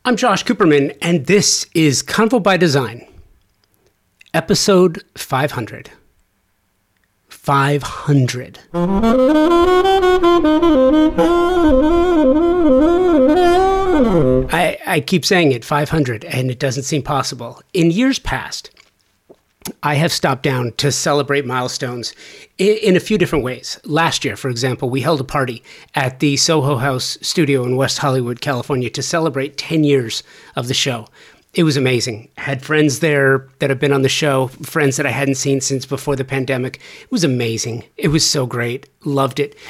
I'm Josh Cooperman, and this is Convo by Design, episode 500. 500. I keep saying it, 500, and it doesn't seem possible. In years past, I have stopped down to celebrate milestones in a few different ways. Last year, for example, we held a party at the Soho House studio in West Hollywood, California, to celebrate 10 years of the show. It was amazing. I had friends there that have been on the show, friends that I hadn't seen since before the pandemic. It was amazing. It was so great. Loved it.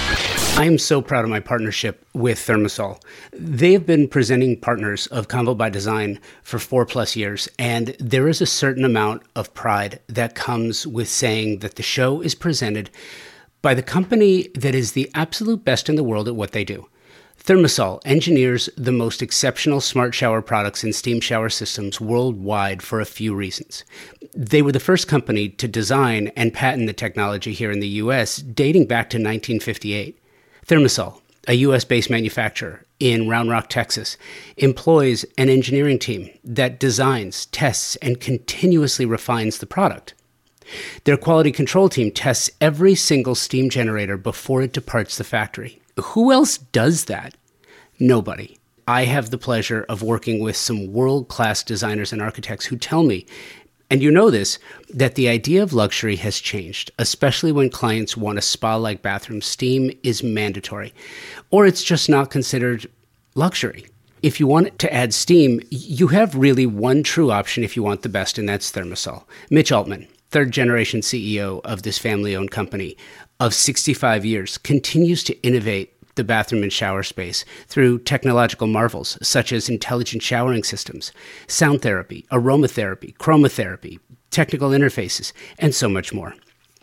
I am so proud of my partnership with ThermaSol. They have been presenting partners of Convo by Design for 4+ years, and there is a certain amount of pride that comes with saying that the show is presented by the company that is the absolute best in the world at what they do. ThermaSol engineers the most exceptional smart shower products and steam shower systems worldwide for a few reasons. They were the first company to design and patent the technology here in the US, dating back to 1958. ThermaSol, a US-based manufacturer in Round Rock, Texas, employs an engineering team that designs, tests, and continuously refines the product. Their quality control team tests every single steam generator before it departs the factory. Who else does that? Nobody. I have the pleasure of working with some world-class designers and architects who tell me, and you know this, that the idea of luxury has changed, especially when clients want a spa-like bathroom. Steam is mandatory, or it's just not considered luxury. If you want to add steam, you have really one true option if you want the best, and that's ThermaSol. Mitch Altman, third-generation CEO of this family-owned company of 65 years, continues to innovate the bathroom and shower space through technological marvels such as intelligent showering systems, sound therapy, aromatherapy, chromotherapy, technical interfaces, and so much more.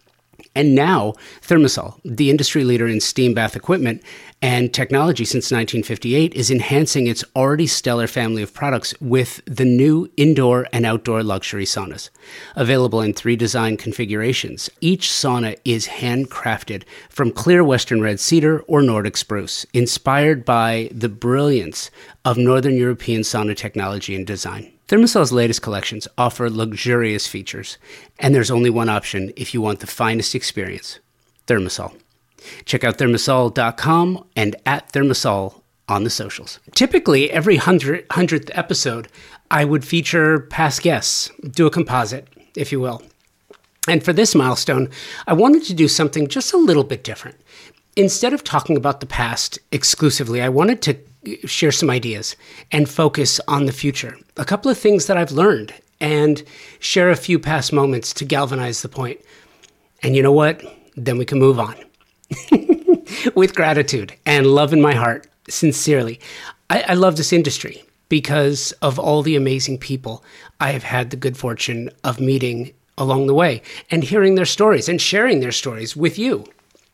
And now, ThermaSol, the industry leader in steam bath equipment and technology since 1958, is enhancing its already stellar family of products with the new indoor and outdoor luxury saunas. Available in 3 design configurations, each sauna is handcrafted from clear Western red cedar or Nordic spruce, inspired by the brilliance of Northern European sauna technology and design. ThermaSol's latest collections offer luxurious features, and there's only one option if you want the finest experience: ThermaSol. Check out thermasol.com and at ThermaSol on the socials. Typically, every 100th episode, I would feature past guests, do a composite, if you will. And for this milestone, I wanted to do something just a little bit different. Instead of talking about the past exclusively, I wanted to share some ideas and focus on the future. A couple of things that I've learned and share a few past moments to galvanize the point. And you know what? Then we can move on. With gratitude and love in my heart, sincerely. I love this industry because of all the amazing people I have had the good fortune of meeting along the way and hearing their stories and sharing their stories with you.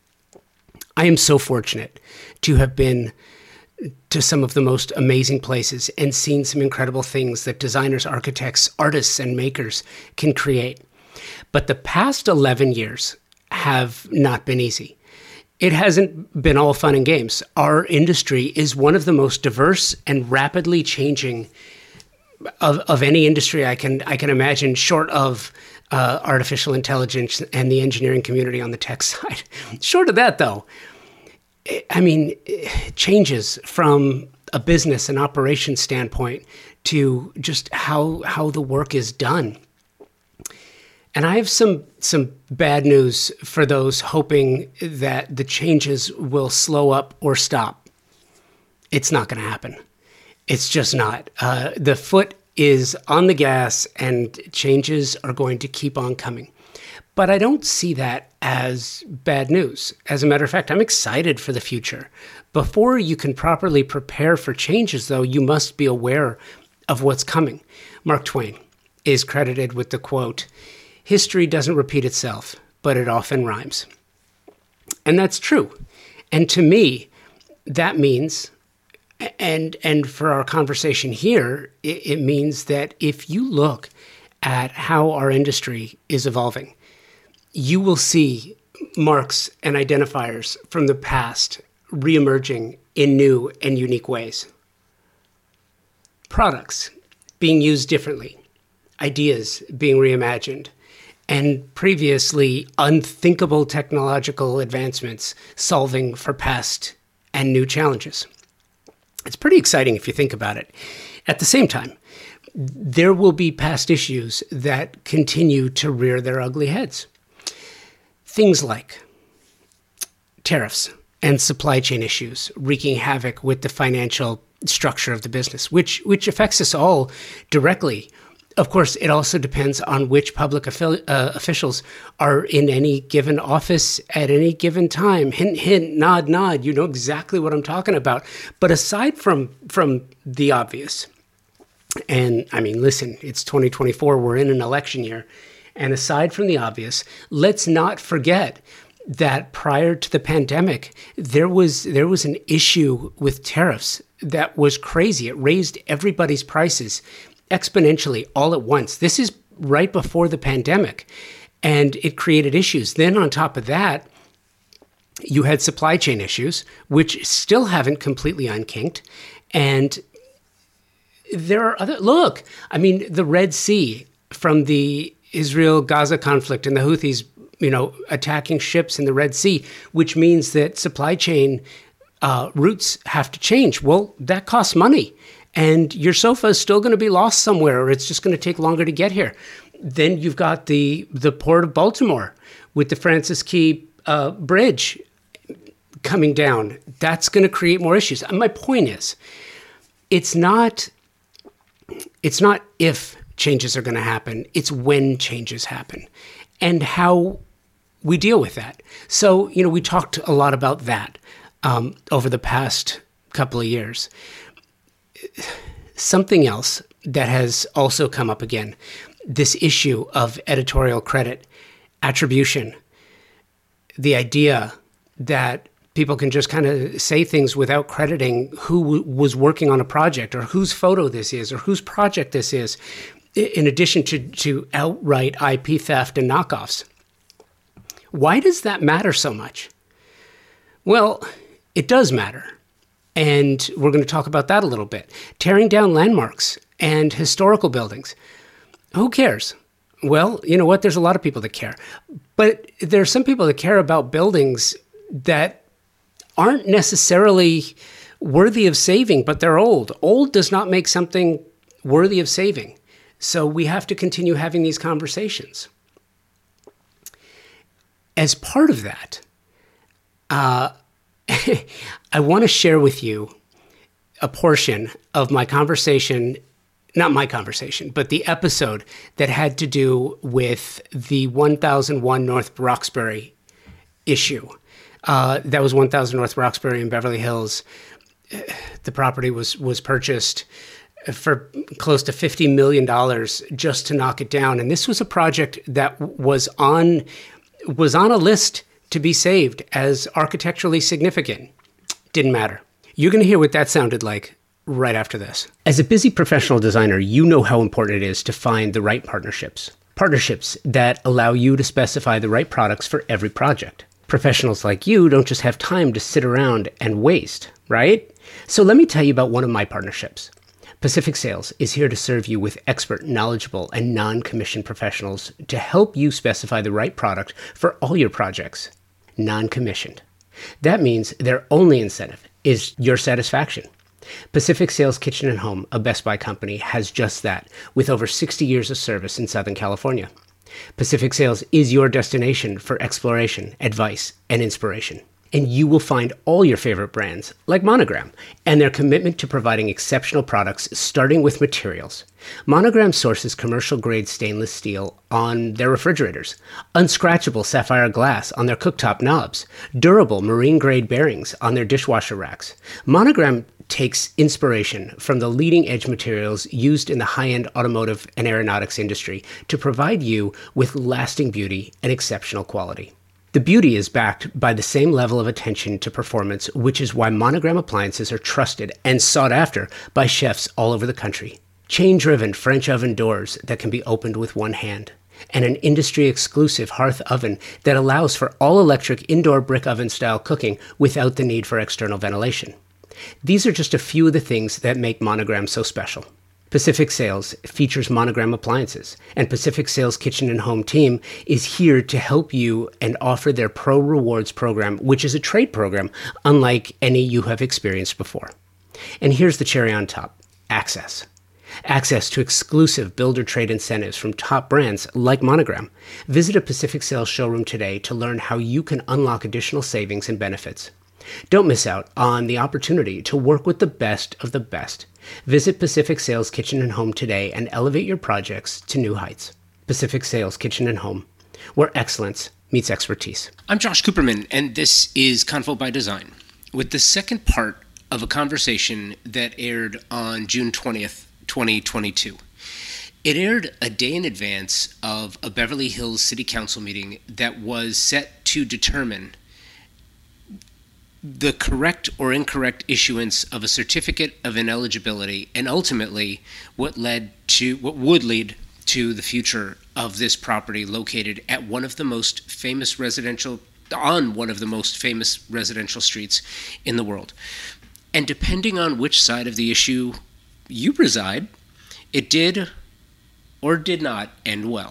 I am so fortunate to have been to some of the most amazing places and seen some incredible things that designers, architects, artists, and makers can create. But the past 11 years have not been easy. It hasn't been all fun and games. Our industry is one of the most diverse and rapidly changing of any industry I can imagine, short of artificial intelligence and the engineering community on the tech side. Short of that, though, I mean, changes from a business and operations standpoint to just how the work is done. And I have some bad news for those hoping that the changes will slow up or stop. It's not going to happen. It's just not. The foot is on the gas and changes are going to keep on coming. But I don't see that as bad news. As a matter of fact, I'm excited for the future. Before you can properly prepare for changes, though, you must be aware of what's coming. Mark Twain is credited with the quote, "History doesn't repeat itself, but it often rhymes." And that's true. And to me, that means, and for our conversation here, it means that if you look at how our industry is evolving, you will see marks and identifiers from the past reemerging in new and unique ways. products being used differently, ideas being reimagined, and previously unthinkable technological advancements solving for past and new challenges. It's pretty exciting if you think about it. At the same time, there will be past issues that continue to rear their ugly heads. Things like tariffs and supply chain issues wreaking havoc with the financial structure of the business, which affects us all directly. Of course, it also depends on which public officials are in any given office at any given time. Hint, hint, nod, nod. You know exactly what I'm talking about. But aside from the obvious, and I mean, listen, it's 2024. We're in an election year. And aside from the obvious, let's not forget that prior to the pandemic, there was an issue with tariffs that was crazy. It raised everybody's prices exponentially all at once. This is right before the pandemic, and it created issues. Then on top of that, you had supply chain issues, which still haven't completely unkinked. And there are other, look, I mean, the Red Sea from the Israel-Gaza conflict and the Houthis, attacking ships in the Red Sea, which means that supply chain routes have to change. Well, that costs money. And your sofa is still going to be lost somewhere, or it's just going to take longer to get here. Then you've got the Port of Baltimore with the Francis Key Bridge coming down. That's going to create more issues. And my point is, it's not if changes are going to happen, it's when changes happen and how we deal with that. So, we talked a lot about that over the past couple of years. Something else that has also come up again, this issue of editorial credit, attribution, the idea that people can just kind of say things without crediting who was working on a project or whose photo this is or whose project this is, in addition to outright IP theft and knockoffs. Why does that matter so much? Well, it does matter. And we're going to talk about that a little bit. Tearing down landmarks and historical buildings. Who cares? Well, you know what? There's a lot of people that care. But there are some people that care about buildings that aren't necessarily worthy of saving, but they're old. Old does not make something worthy of saving. So we have to continue having these conversations. As part of that, I want to share with you a portion of my conversation, not my conversation, but the episode that had to do with the 1001 North Roxbury issue. That was 1000 North Roxbury in Beverly Hills. The property was purchased for close to $50 million just to knock it down. And this was a project that was on a list to be saved as architecturally significant. Didn't matter. You're going to hear what that sounded like right after this. As a busy professional designer, you know how important it is to find the right partnerships. Partnerships that allow you to specify the right products for every project. Professionals like you don't just have time to sit around and waste, right? So let me tell you about one of my partnerships. Pacific Sales is here to serve you with expert, knowledgeable, and non-commissioned professionals to help you specify the right product for all your projects. Non-commissioned. That means their only incentive is your satisfaction. Pacific Sales Kitchen and Home, a Best Buy company, has just that, with over 60 years of service in Southern California. Pacific Sales is your destination for exploration, advice, and inspiration. And you will find all your favorite brands, like Monogram, and their commitment to providing exceptional products, starting with materials. Monogram sources commercial-grade stainless steel on their refrigerators, unscratchable sapphire glass on their cooktop knobs, durable marine-grade bearings on their dishwasher racks. Monogram takes inspiration from the leading-edge materials used in the high-end automotive and aeronautics industry to provide you with lasting beauty and exceptional quality. The beauty is backed by the same level of attention to performance, which is why Monogram appliances are trusted and sought after by chefs all over the country. Chain-driven French oven doors that can be opened with one hand, and an industry-exclusive hearth oven that allows for all-electric indoor brick oven-style cooking without the need for external ventilation. These are just a few of the things that make Monogram so special. Pacific Sales features Monogram appliances, and Pacific Sales Kitchen and Home team is here to help you and offer their Pro Rewards program, which is a trade program unlike any you have experienced before. And here's the cherry on top: access. Access to exclusive builder trade incentives from top brands like Monogram. Visit a Pacific Sales showroom today to learn how you can unlock additional savings and benefits. Don't miss out on the opportunity to work with the best of the best. Visit Pacific Sales Kitchen and Home today and elevate your projects to new heights. Pacific Sales Kitchen and Home, where excellence meets expertise. I'm Josh Cooperman, and this is Convo by Design, with the second part of a conversation that aired on June 20th, 2022. It aired a day in advance of a Beverly Hills City Council meeting that was set to determine the correct or incorrect issuance of a certificate of ineligibility, and ultimately what would lead to the future of this property located at on one of the most famous residential streets in the world. And depending on which side of the issue you reside, it did or did not end well.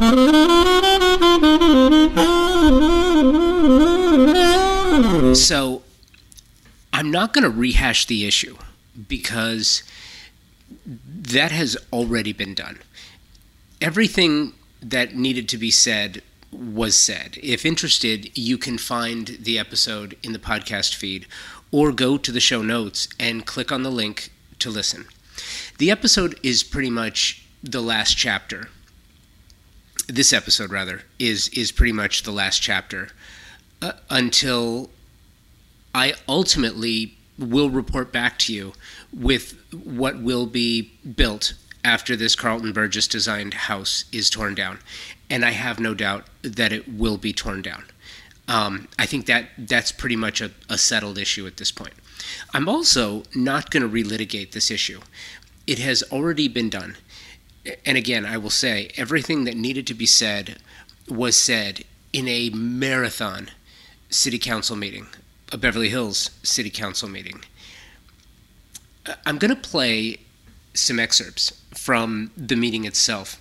So I'm not going to rehash the issue because that has already been done. Everything that needed to be said was said. If interested, you can find the episode in the podcast feed or go to the show notes and click on the link to listen. The episode is pretty much the last chapter. This episode, rather, is pretty much the last chapter until I ultimately will report back to you with what will be built after this Carlton Burgess designed house is torn down. And I have no doubt that it will be torn down. I think that's pretty much a settled issue at this point. I'm also not going to relitigate this issue. It has already been done. And again, I will say everything that needed to be said was said in a marathon city council meeting, a Beverly Hills city council meeting. I'm going to play some excerpts from the meeting itself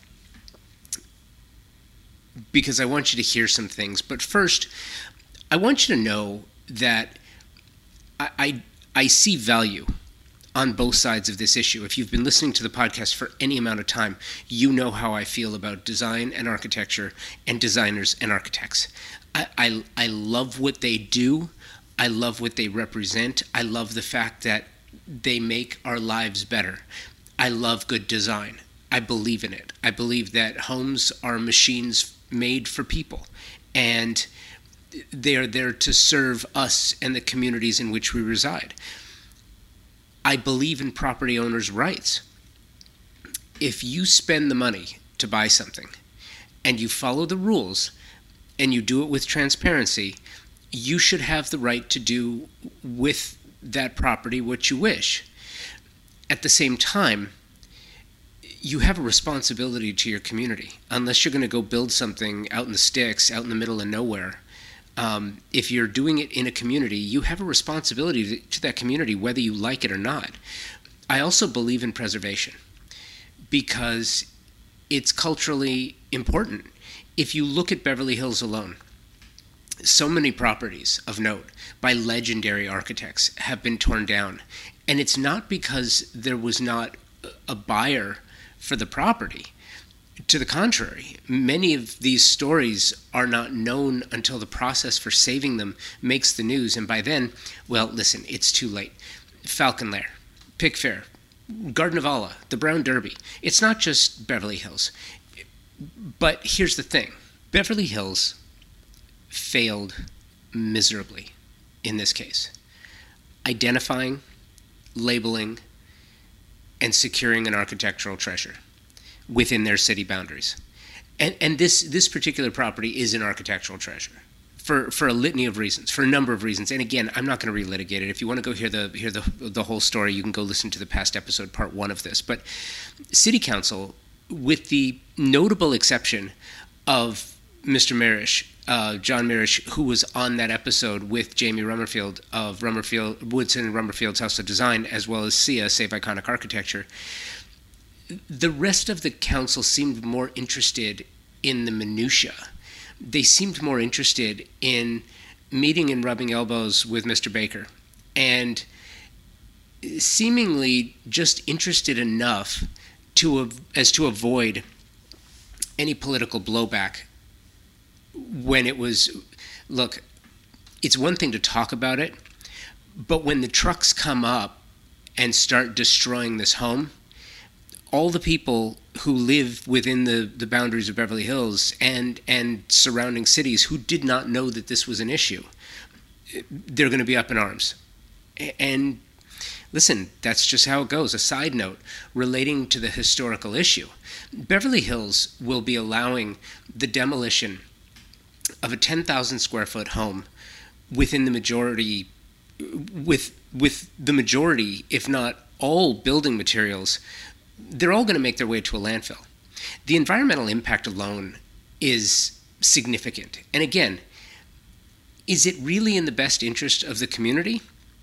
because I want you to hear some things. But first, I want you to know that I see value on both sides of this issue. If you've been listening to the podcast for any amount of time, you know how I feel about design and architecture and designers and architects. I love what they do. I love what they represent. I love the fact that they make our lives better. I love good design. I believe in it. I believe that homes are machines made for people, and they are there to serve us and the communities in which we reside. I believe in property owners' rights. If you spend the money to buy something and you follow the rules and you do it with transparency, you should have the right to do with that property what you wish. At the same time, you have a responsibility to your community. Unless you're going to go build something out in the sticks, out in the middle of nowhere, if you're doing it in a community, you have a responsibility to that community, whether you like it or not. I also believe in preservation because it's culturally important. If you look at Beverly Hills alone, so many properties of note by legendary architects have been torn down. And it's not because there was not a buyer for the property. To the contrary, many of these stories are not known until the process for saving them makes the news. And by then, well, listen, it's too late. Falcon Lair, Pickfair, Garden of Allah, the Brown Derby. It's not just Beverly Hills. But here's the thing. Beverly Hills failed miserably in this case. Identifying, labeling, and securing an architectural treasure within their city boundaries. And this particular property is an architectural treasure for a litany of reasons, for a number of reasons. And again, I'm not going to relitigate it. If you want to go hear the whole story, you can go listen to the past episode, part 1 of this. But City Council, with the notable exception of Mr. Mirisch, John Mirisch, who was on that episode with Jamie Rummerfield of Woodson and Rummerfield's House of Design, as well as SIA, Save Iconic Architecture, The rest of the council seemed more interested in the minutia. They seemed more interested in meeting and rubbing elbows with Mr. Baker, and seemingly just interested enough as to avoid any political blowback when it was, look, it's one thing to talk about it, but when the trucks come up and start destroying this home, all the people who live within the boundaries of Beverly Hills and surrounding cities who did not know that this was an issue, they're going to be up in arms. And listen, that's just how it goes. A side note relating to the historical issue, Beverly Hills will be allowing the demolition of a 10,000 square foot home within the majority, with the majority, if not all building materials, they're all going to make their way to a landfill. The environmental impact alone is significant. And again, is it really in the best interest of the community?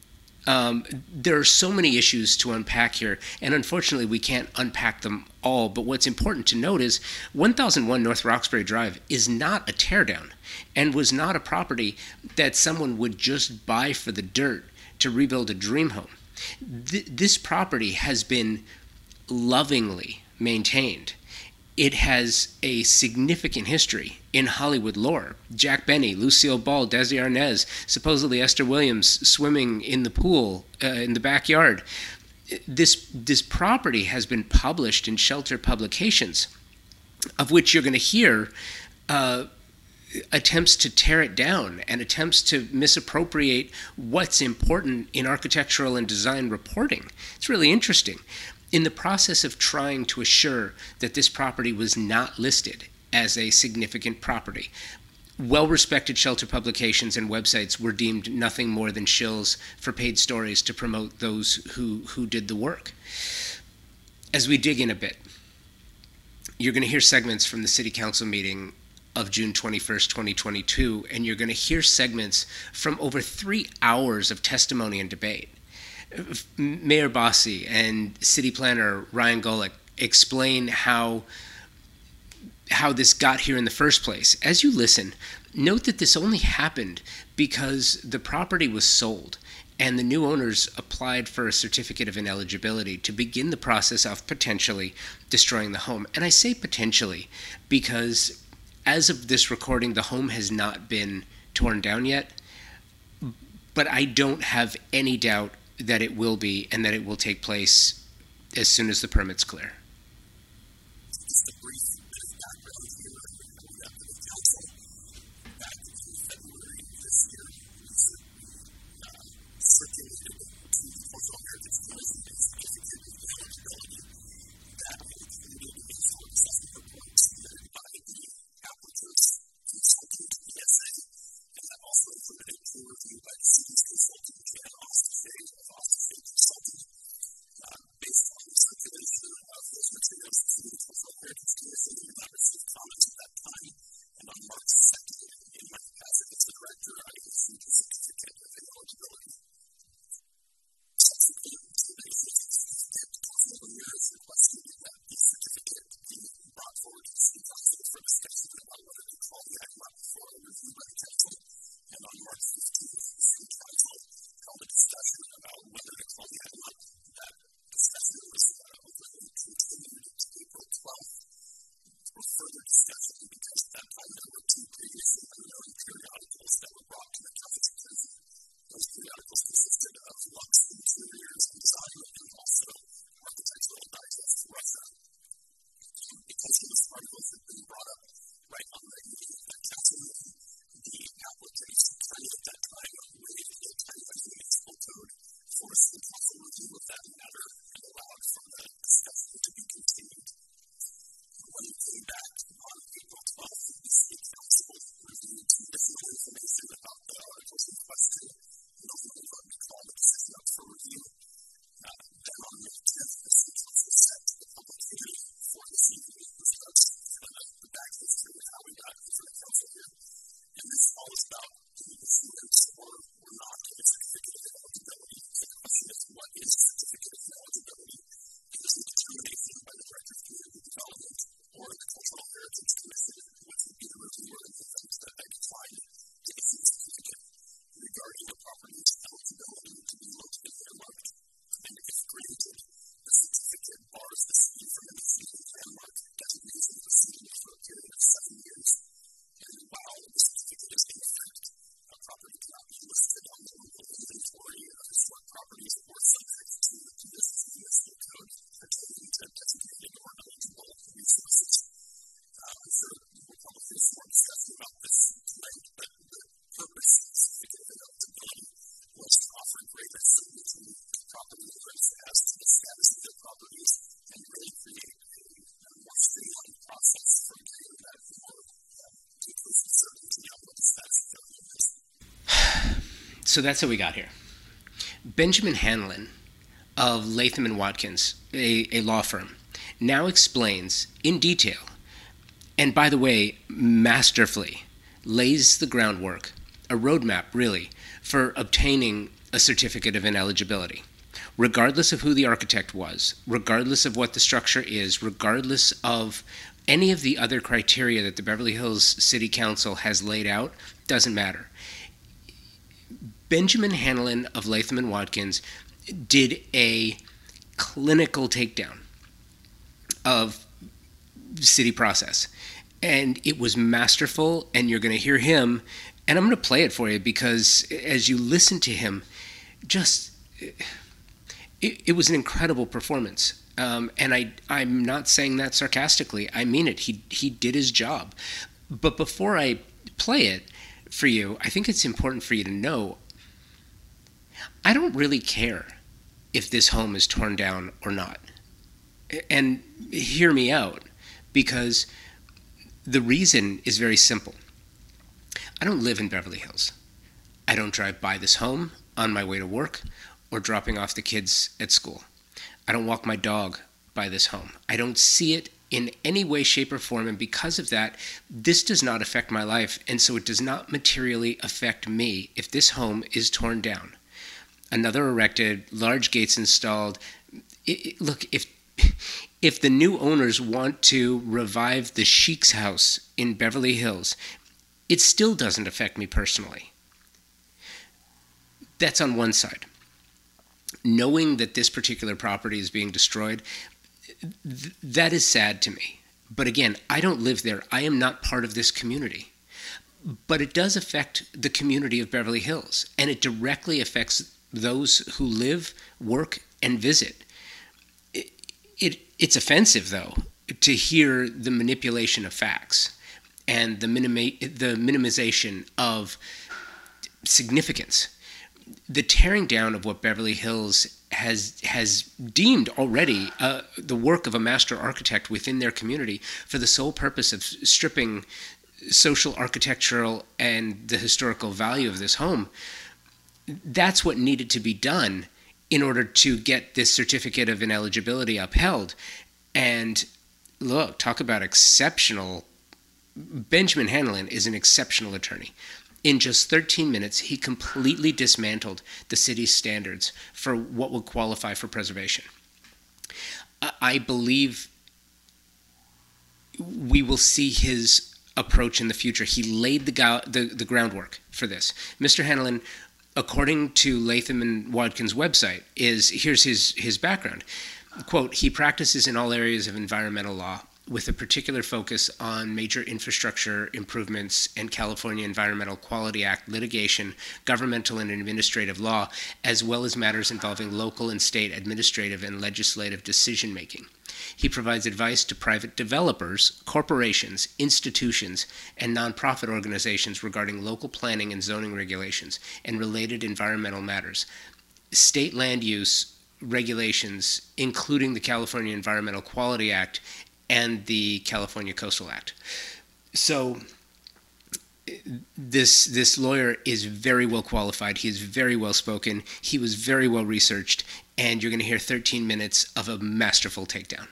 There are so many issues to unpack here, and unfortunately we can't unpack them all. But what's important to note is 1001 North Roxbury Drive is not a teardown and was not a property that someone would just buy for the dirt to rebuild a dream home. This property has been lovingly maintained. It has a significant history in Hollywood lore. Jack Benny, Lucille Ball, Desi Arnaz, supposedly Esther Williams swimming in the pool in the backyard. This property has been published in shelter publications, of which you're going to hear attempts to tear it down and attempts to misappropriate what's important in architectural and design reporting. It's really interesting. In the process of trying to assure that this property was not listed as a significant property, well-respected shelter publications and websites were deemed nothing more than shills for paid stories to promote those who did the work. As we dig in a bit, you're going to hear segments from the City Council meeting of June 21st, 2022, and you're going to hear segments from over 3 hours of testimony and debate. Mayor Bossi and City Planner Ryan Golick explain how this got here in the first place. As you listen, note that this only happened because the property was sold and the new owners applied for a certificate of ineligibility to begin the process of potentially destroying the home. And I say potentially because as of this recording, the home has not been torn down yet, but I don't have any doubt that it will be and that it will take place as soon as the permit's clear. So that's how we got here. Benjamin Hanlon of Latham and Watkins, a law firm, now explains in detail, and by the way, masterfully, lays the groundwork, a roadmap really, for obtaining a certificate of ineligibility. Regardless of who the architect was, regardless of what the structure is, regardless of any of the other criteria that the Beverly Hills City Council has laid out, doesn't matter. Benjamin Hanlon of Latham and Watkins did a clinical takedown of city process. And it was masterful, and you're going to hear him, and I'm going to play it for you because as you listen to him, it was an incredible performance. And I'm not saying that sarcastically. I mean it. He did his job. But before I play it for you, I think it's important for you to know, I don't really care if this home is torn down or not. And hear me out, because the reason is very simple. I don't live in Beverly Hills. I don't drive by this home on my way to work or dropping off the kids at school. I don't walk my dog by this home. I don't see it in any way, shape, or form, and because of that, this does not affect my life, and so it does not materially affect me if this home is torn down. Another erected, large gates installed. Look, if the new owners want to revive the Sheik's house in Beverly Hills, it still doesn't affect me personally. That's on one side. Knowing that this particular property is being destroyed, that is sad to me. But again, I don't live there. I am not part of this community. But it does affect the community of Beverly Hills, and it directly affects those who live, work, and visit. It's offensive, though, to hear the manipulation of facts and the minimization of significance. The tearing down of what Beverly Hills has deemed already the work of a master architect within their community for the sole purpose of stripping social, architectural, and the historical value of this home, that's what needed to be done in order to get this certificate of ineligibility upheld. And look, talk about exceptional. Benjamin Hanlon is an exceptional attorney. In just 13 minutes, he completely dismantled the city's standards for what would qualify for preservation. I believe we will see his approach in the future. He laid the groundwork for this. Mr. Hanlon, according to Latham and Watkins' website, here's his background. Quote, he practices in all areas of environmental law, with a particular focus on major infrastructure improvements and California Environmental Quality Act litigation, governmental and administrative law, as well as matters involving local and state administrative and legislative decision-making. He provides advice to private developers, corporations, institutions, and nonprofit organizations regarding local planning and zoning regulations and related environmental matters, state land use regulations, including the California Environmental Quality Act and the California Coastal Act. So this lawyer is very well qualified. He is very well spoken. He was very well researched, and you're going to hear 13 minutes of a masterful takedown.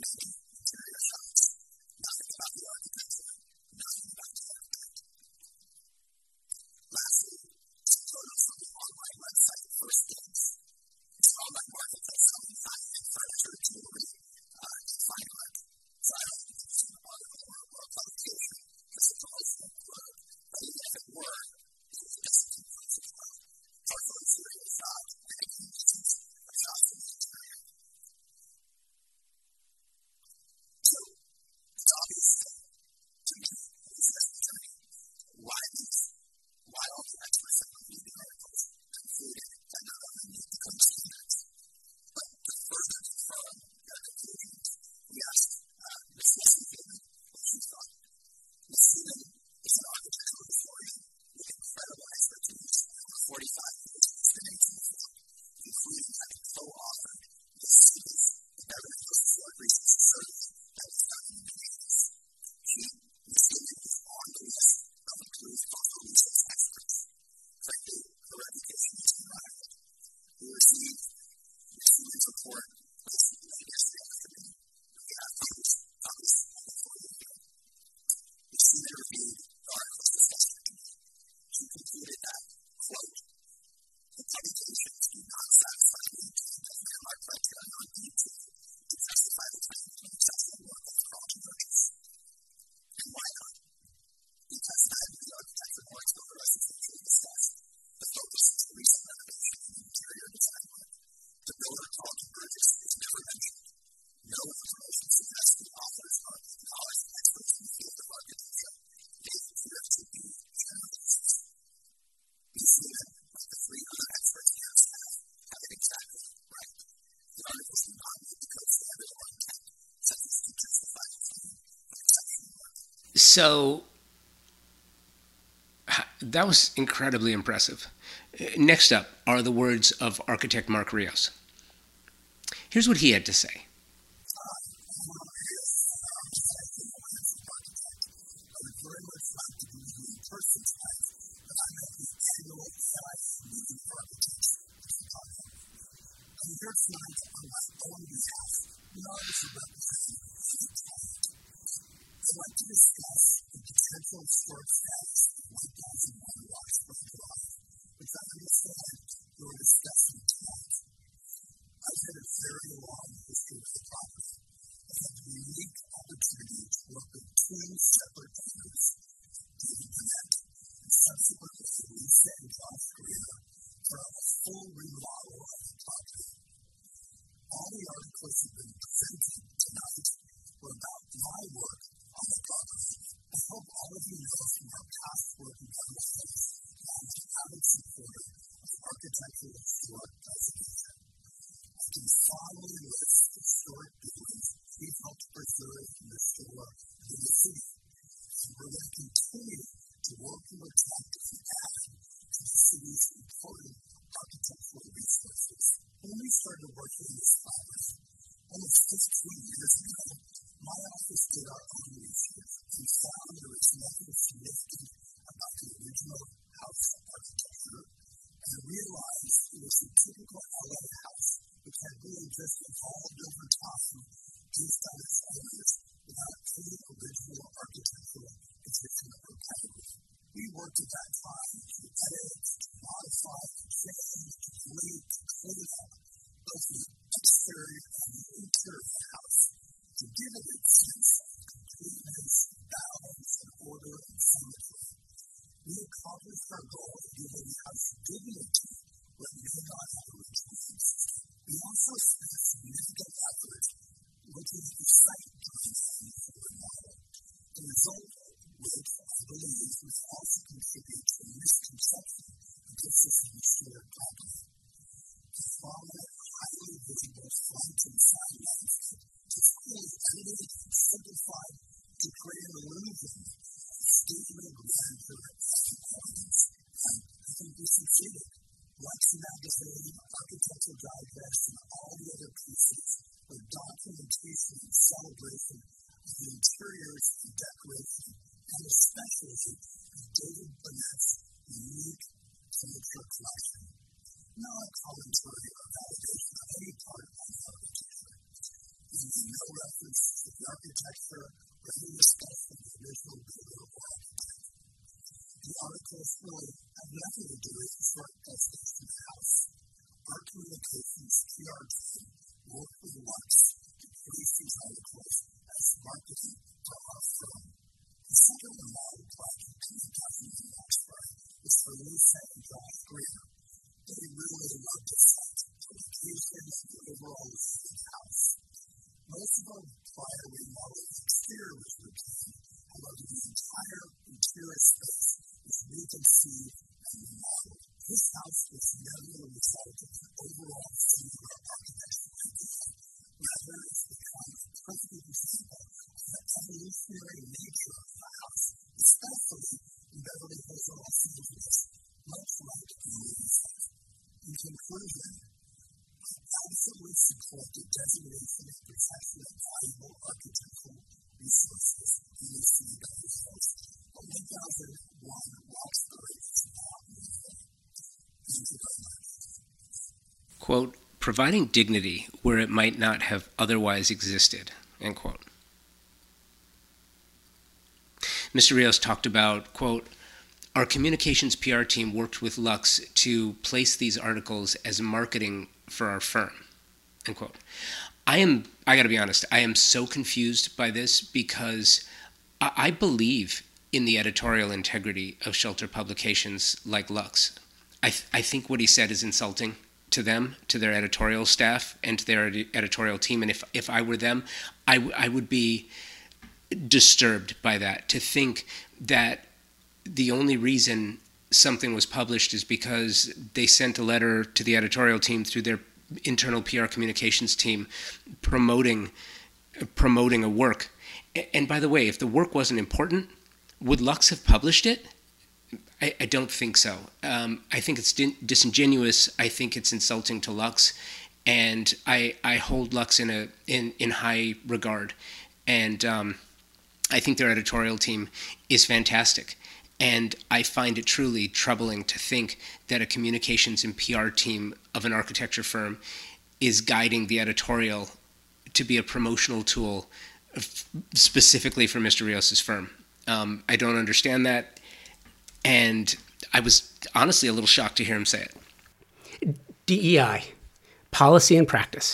So that was incredibly impressive. Next up are the words of architect Mark Rios. Here's what he had to say. saying John's career, they really loved his site, publications, and overall aesthetic house. Most of our prior remodeling exterior was routine, however, the entire interior space was reconceived and remodeled. This house was never a result of an overall singular architectural idea. Rather, it's become a perfect example of the evolutionary nature of the house, especially in Beverly Hills, Los Angeles, much like in New York. In conclusion, I absolutely support the designation and protection of valuable architectural resources in the city of Beverly Hills. The 1001 Roxbury is not moving. Thank you very much. Quote, providing dignity where it might not have otherwise existed, end quote. Mr. Rios talked about, quote, our communications PR team worked with Lux to place these articles as marketing for our firm, end quote. I got to be honest, I am so confused by this because I believe in the editorial integrity of shelter publications like Lux. I think what he said is insulting to them, to their editorial staff, and to their editorial team. And if I were them, I would be disturbed by that, to think that the only reason something was published is because they sent a letter to the editorial team through their internal PR communications team promoting a work. And by the way, if the work wasn't important, would Lux have published it? I don't think so. I think it's disingenuous. I think it's insulting to Lux, and I hold Lux in high regard. And I think their editorial team is fantastic. And I find it truly troubling to think that a communications and PR team of an architecture firm is guiding the editorial to be a promotional tool specifically for Mr. Rios' firm. I don't understand that. And I was honestly a little shocked to hear him say it. DEI, policy and practice.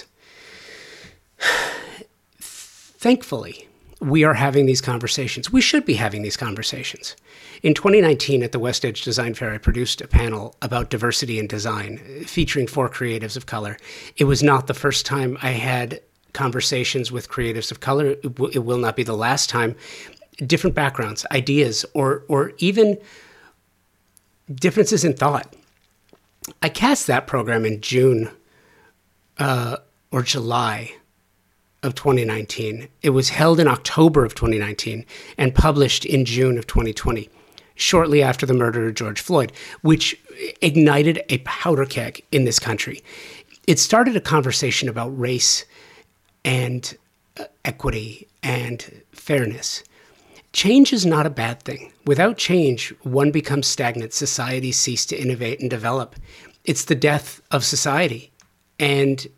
Thankfully, we are having these conversations. We should be having these conversations. In 2019, at the West Edge Design Fair, I produced a panel about diversity in design, featuring 4 creatives of color. It was not the first time I had conversations with creatives of color. It will not be the last time. Different backgrounds, ideas, or even differences in thought. I cast that program in June or July of 2019. It was held in October of 2019 and published in June of 2020, shortly after the murder of George Floyd, which ignited a powder keg in this country. It started a conversation about race and equity and fairness. Change is not a bad thing. Without change, one becomes stagnant. Societies cease to innovate and develop. It's the death of society. And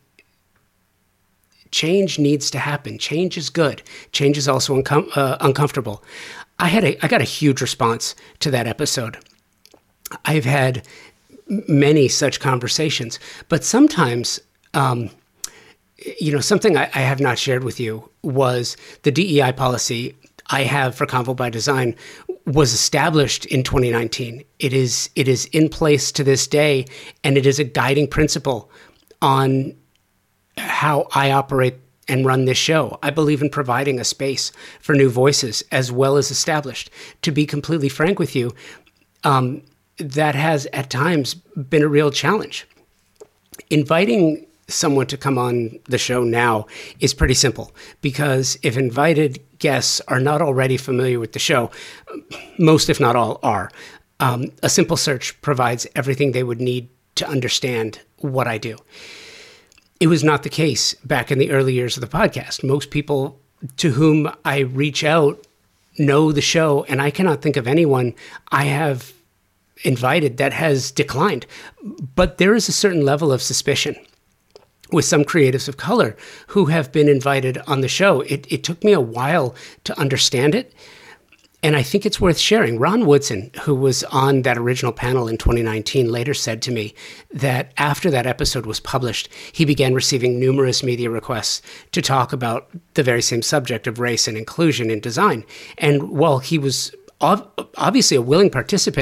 change needs to happen. Change is good. Change is also uncomfortable. I got a huge response to that episode. I've had many such conversations, but sometimes, something I have not shared with you was the DEI policy I have for Convo by Design was established in 2019. It is in place to this day, and it is a guiding principle on how I operate and run this show. I believe in providing a space for new voices as well as established. To be completely frank with you, that has at times been a real challenge. Inviting someone to come on the show now is pretty simple, because if invited guests are not already familiar with the show, most if not all are, a simple search provides everything they would need to understand what I do. It was not the case back in the early years of the podcast. Most people to whom I reach out know the show, and I cannot think of anyone I have invited that has declined. But there is a certain level of suspicion with some creatives of color who have been invited on the show. It took me a while to understand it, and I think it's worth sharing. Ron Woodson, who was on that original panel in 2019, later said to me that after that episode was published, he began receiving numerous media requests to talk about the very same subject of race and inclusion in design. And while he was obviously a willing participant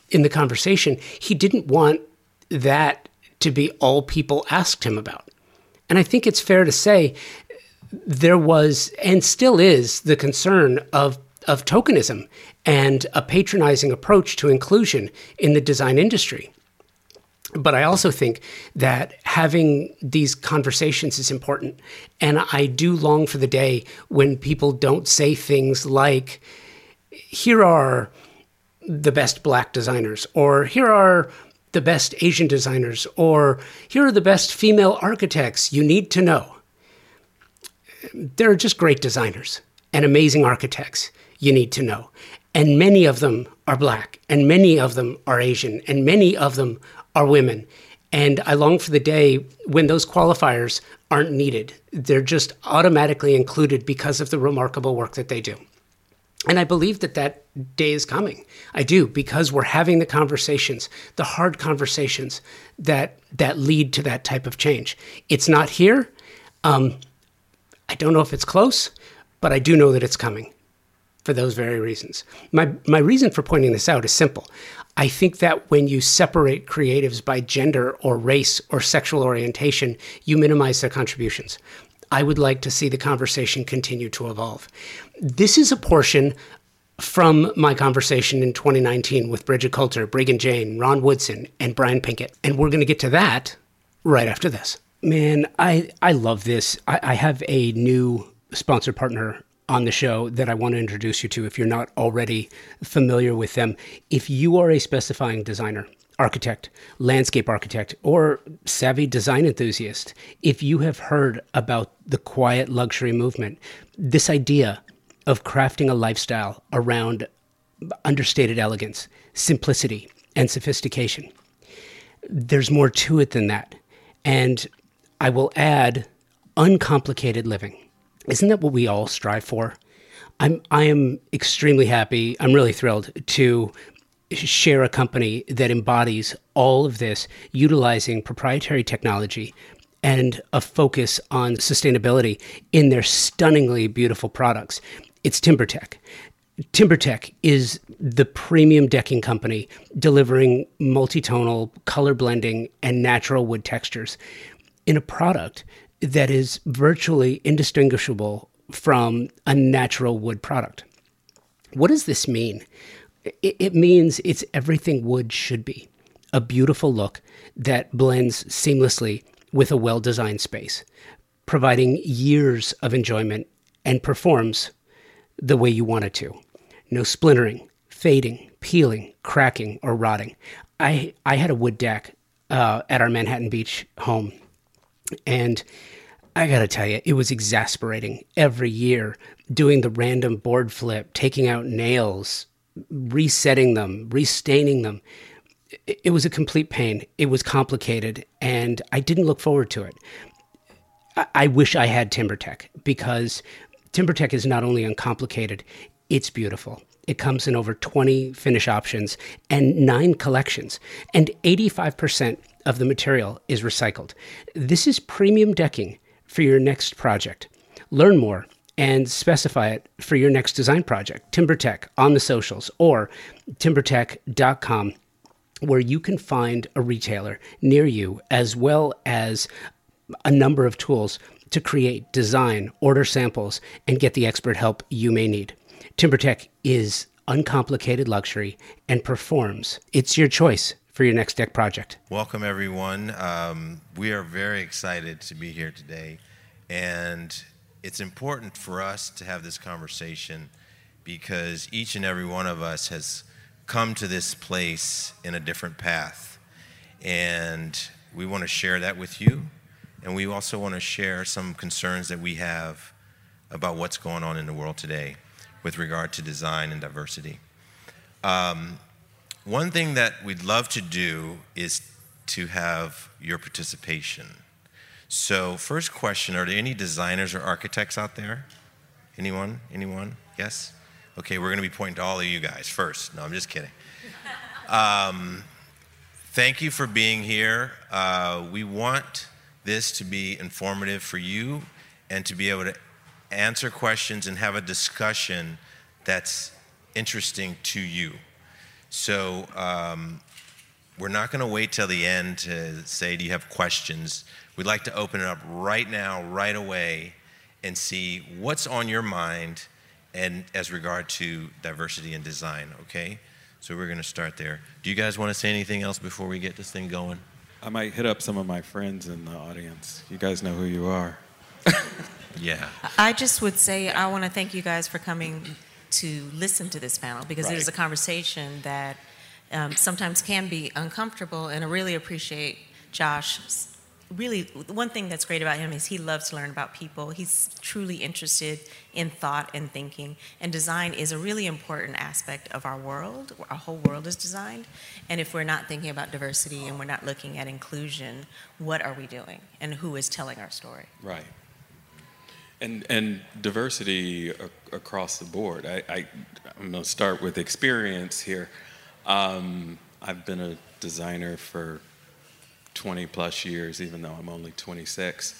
in the conversation, he didn't want that to be all people asked him about. And I think it's fair to say there was and still is the concern of tokenism and a patronizing approach to inclusion in the design industry. But I also think that having these conversations is important. And I do long for the day when people don't say things like, here are the best Black designers, or here are the best Asian designers, or here are the best female architects you need to know. There are just great designers and amazing architects you need to know. And many of them are Black, and many of them are Asian, and many of them are women. And I long for the day when those qualifiers aren't needed. They're just automatically included because of the remarkable work that they do. And I believe that day is coming. I do, because we're having the conversations, the hard conversations that lead to that type of change. It's not here. I don't know if it's close, but I do know that it's coming for those very reasons. My reason for pointing this out is simple. I think that when you separate creatives by gender or race or sexual orientation, you minimize their contributions. I would like to see the conversation continue to evolve. This is a portion from my conversation in 2019 with Bridget Coulter, Breegan Jane, Ron Woodson, and Brian Pinkett. And we're going to get to that right after this. Man, I love this. I have a new sponsored partner on the show that I want to introduce you to if you're not already familiar with them. If you are a specifying designer, architect, landscape architect, or savvy design enthusiast, if you have heard about the quiet luxury movement, this idea of crafting a lifestyle around understated elegance, simplicity, and sophistication, there's more to it than that. And I will add uncomplicated living. Isn't that what we all strive for? I am extremely happy. I'm really thrilled to share a company that embodies all of this, utilizing proprietary technology and a focus on sustainability in their stunningly beautiful products. It's TimberTech. TimberTech is the premium decking company delivering multi-tonal, color blending, and natural wood textures in a product that is virtually indistinguishable from a natural wood product. What does this mean? It means it's everything wood should be. A beautiful look that blends seamlessly with a well-designed space, providing years of enjoyment and performs the way you want it to. No splintering, fading, peeling, cracking, or rotting. I had a wood deck at our Manhattan Beach home, and I got to tell you, it was exasperating every year doing the random board flip, taking out nails, resetting them, restaining them. It was a complete pain. It was complicated, and I didn't look forward to it. I wish I had TimberTech, because TimberTech is not only uncomplicated, it's beautiful. It comes in over 20 finish options and 9 collections, and 85% of the material is recycled. This is premium decking for your next project. Learn more and specify it for your next design project. TimberTech on the socials or timbertech.com, where you can find a retailer near you, as well as a number of tools to create, design, order samples, and get the expert help you may need. TimberTech is uncomplicated luxury and performs. It's your choice for your next deck project. Welcome, everyone. We are very excited to be here today, and it's important for us to have this conversation because each and every one of us has come to this place in a different path, and we want to share that with you, and we also want to share some concerns that we have about what's going on in the world today with regard to design and diversity. One thing that we'd love to do is to have your participation. So first question, are there any designers or architects out there? Anyone? Anyone? Yes? Okay, we're going to be pointing to all of you guys first. No, I'm just kidding. Thank you for being here. We want this to be informative for you and to be able to answer questions and have a discussion that's interesting to you. So we're not going to wait till the end to say, do you have questions? We'd like to open it up right now, right away, and see what's on your mind and as regard to diversity in design, okay? So we're going to start there. Do you guys want to say anything else before we get this thing going? I might hit up some of my friends in the audience. You guys know who you are. Yeah. I just would say I want to thank you guys for coming to listen to this panel, because it is a conversation that sometimes can be uncomfortable, and I really appreciate Josh. Really, one thing that's great about him is he loves to learn about people. He's truly interested in thought and thinking, and design is a really important aspect of our world. Our whole world is designed, and if we're not thinking about diversity and we're not looking at inclusion, what are we doing, and who is telling our story? Right. And diversity across the board. I'm going to start with experience here. I've been a designer for 20 plus years, even though I'm only 26.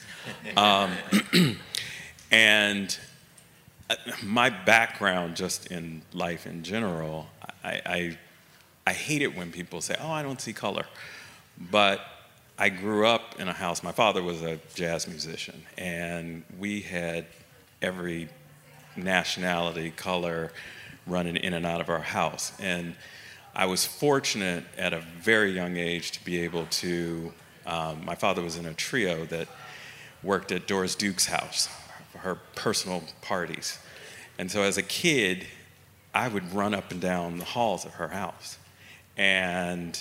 And my background just in life in general, I hate it when people say, oh, I don't see color. But I grew up in a house, my father was a jazz musician, and we had every nationality, color running in and out of our house. And I was fortunate at a very young age to be able to, my father was in a trio that worked at Doris Duke's house, her personal parties. And so as a kid, I would run up and down the halls of her house. And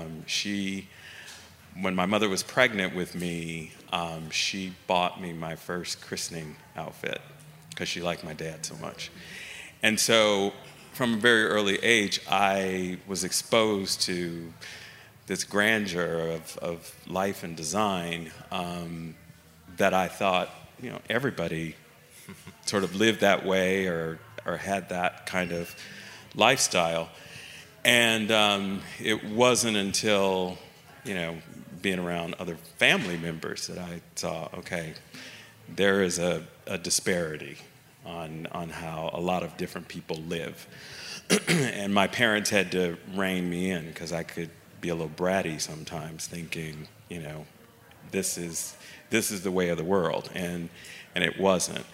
when my mother was pregnant with me, she bought me my first christening outfit because she liked my dad so much. And so from a very early age, I was exposed to this grandeur of life and design that I thought, everybody sort of lived that way or had that kind of lifestyle. And it wasn't until, being around other family members that I saw, okay, there is a disparity on how a lot of different people live. And my parents had to rein me in because I could be a little bratty sometimes, thinking, this is the way of the world, and it wasn't.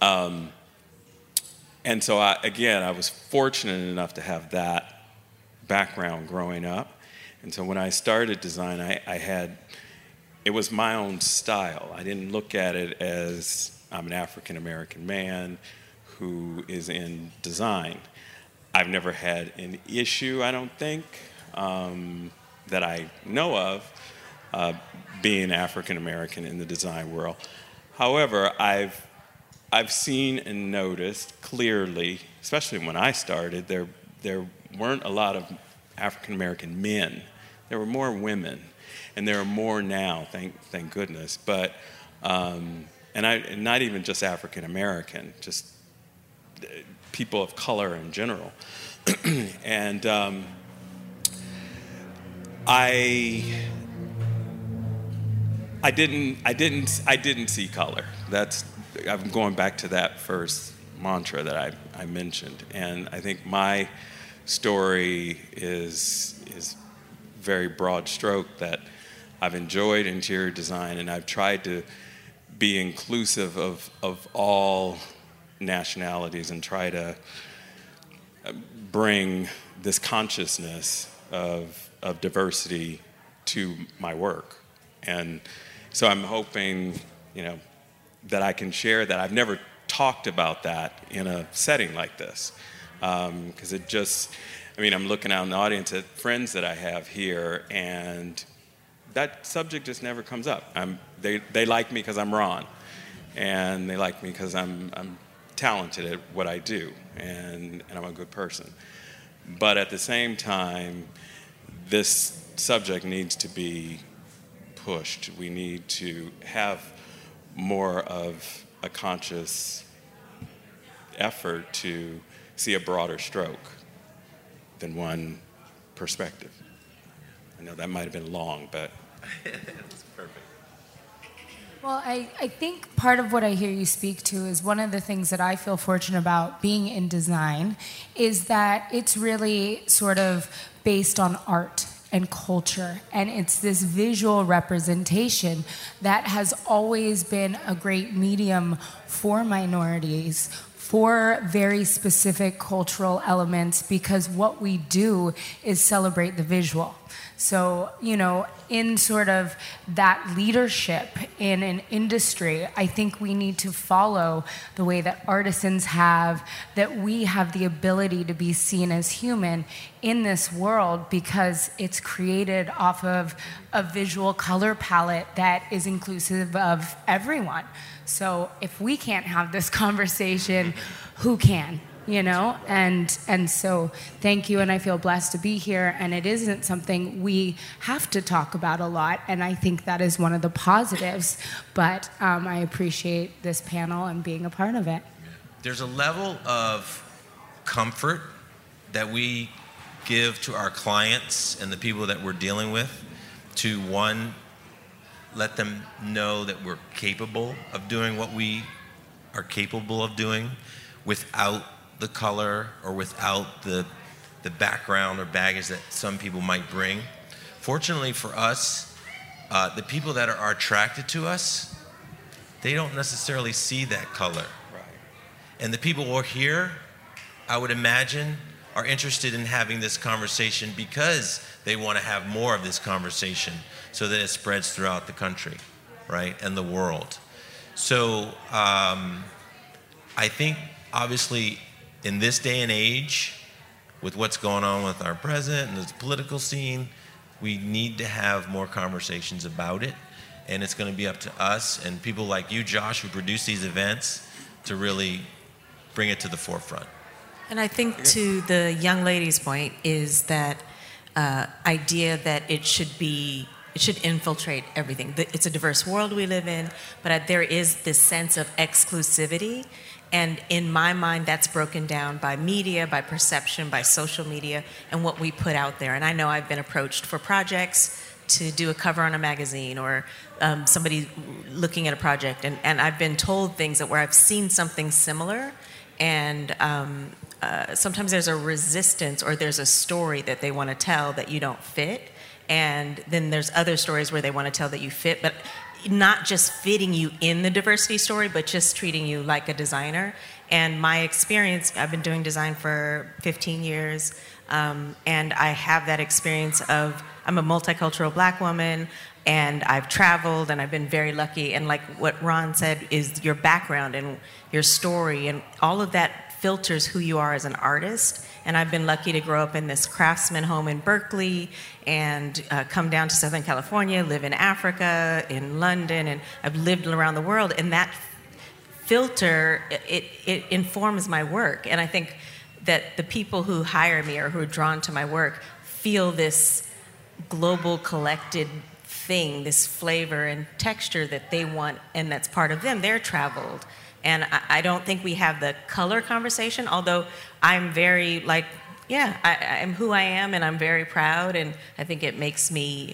And so I was fortunate enough to have that background growing up. And so when I started design, it was my own style. I didn't look at it as I'm an African-American man who is in design. I've never had an issue, I don't think, that I know of, being African-American in the design world. However, I've seen and noticed clearly, especially when I started, there weren't a lot of African-American men. There were more women, and there are more now, thank goodness. But and not even just African-American, just people of color in general. And I didn't see color. I'm going back to that first mantra that I mentioned, and I think my story is very broad stroke, that I've enjoyed interior design, and I've tried to be inclusive of all nationalities and try to bring this consciousness of diversity to my work. And so I'm hoping, that I can share that. I've never talked about that in a setting like this, because I'm looking out in the audience at friends that I have here, and that subject just never comes up. They like me because I'm Ron, and they like me because I'm talented at what I do, and I'm a good person. But at the same time, this subject needs to be pushed. We need to have more of a conscious effort to see a broader stroke than one perspective. I know that might have been long, but... That's perfect. Well, I think part of what I hear you speak to is one of the things that I feel fortunate about being in design is that it's really sort of based on art and culture. And it's this visual representation that has always been a great medium for minorities, for very specific cultural elements, because what we do is celebrate the visual. So, in sort of that leadership in an industry, I think we need to follow the way that artisans have, that we have the ability to be seen as human in this world because it's created off of a visual color palette that is inclusive of everyone. So if we can't have this conversation, who can? And so thank you, and I feel blessed to be here, and it isn't something we have to talk about a lot, and I think that is one of the positives, but I appreciate this panel and being a part of it. There's a level of comfort that we give to our clients and the people that we're dealing with to, one, let them know that we're capable of doing what we are capable of doing without the color or without the background or baggage that some people might bring. Fortunately for us, the people that are attracted to us, they don't necessarily see that color. Right. And the people who are here, I would imagine, are interested in having this conversation because they want to have more of this conversation so that it spreads throughout the country, right, and the world. So I think, obviously, in this day and age, with what's going on with our president and the political scene, we need to have more conversations about it. And it's going to be up to us and people like you, Josh, who produce these events, to really bring it to the forefront. And I think to the young lady's point is that idea that it should infiltrate everything. It's a diverse world we live in, but there is this sense of exclusivity. And in my mind, that's broken down by media, by perception, by social media, and what we put out there. And I know I've been approached for projects to do a cover on a magazine or somebody looking at a project. And I've been told things where I've seen something similar. And sometimes there's a resistance or there's a story that they want to tell that you don't fit. And then there's other stories where they want to tell that you fit, but not just fitting you in the diversity story, but just treating you like a designer. And my experience, I've been doing design for 15 years, and I have that experience of, I'm a multicultural Black woman, and I've traveled, and I've been very lucky. And like what Ron said, is your background and your story, and all of that filters who you are as an artist. And I've been lucky to grow up in this craftsman home in Berkeley and come down to Southern California, live in Africa, in London, and I've lived around the world. And that filter, it informs my work. And I think that the people who hire me or who are drawn to my work feel this global collected thing, this flavor and texture that they want, and that's part of them. They're traveled. And I don't think we have the color conversation, although I'm very I'm who I am, and I'm very proud, and I think it makes me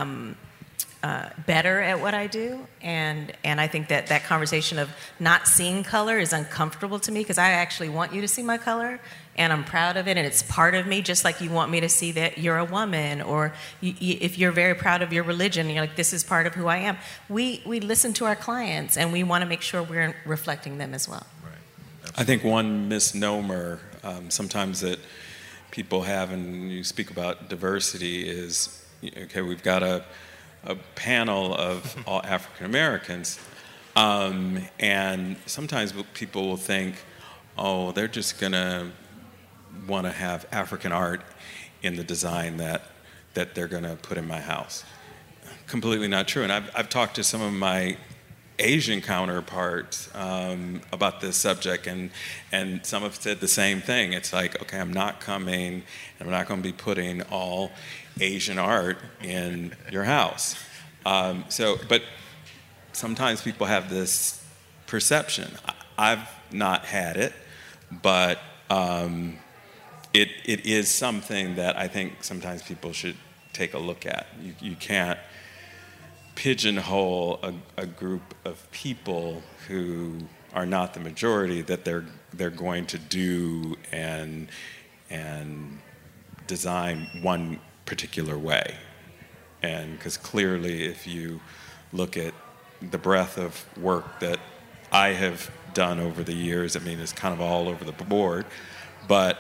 better at what I do. And I think that conversation of not seeing color is uncomfortable to me because I actually want you to see my color, and I'm proud of it, and it's part of me, just like you want me to see that you're a woman, or if you're very proud of your religion, you're like, this is part of who I am. We listen to our clients, and we want to make sure we're reflecting them as well. Right. I think one misnomer sometimes that people have, and you speak about diversity, is, okay, we've got a panel of all African Americans, and sometimes people will think, oh, they're just going to want to have African art in the design that they're going to put in my house. Completely not true. And I've talked to some of my Asian counterparts about this subject, and some have said the same thing. It's like, okay, I'm not coming, and I'm not going to be putting all Asian art in your house. But sometimes people have this perception. I've not had it, but it is something that I think sometimes people should take a look at. You can't pigeonhole a group of people who are not the majority that they're going to do and design one particular way. And because clearly, if you look at the breadth of work that I have done over the years, I mean, it's kind of all over the board, but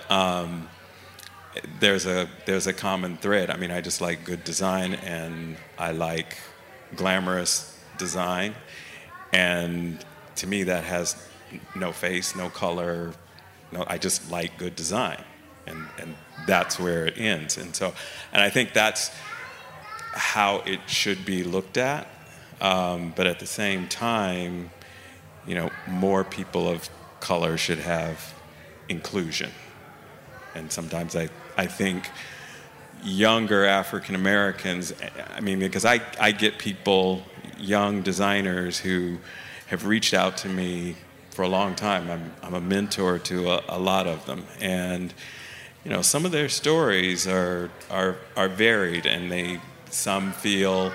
there's a common thread. I mean, I just like good design, and I like glamorous design, and to me that has no face, no color, I just like good design, and that's where it ends. And I think that's how it should be looked at, but at the same time, more people of color should have inclusion. And sometimes I think younger African Americans, I mean, because I get people, young designers who have reached out to me for a long time. I'm a mentor to a lot of them, and some of their stories are varied, and some feel,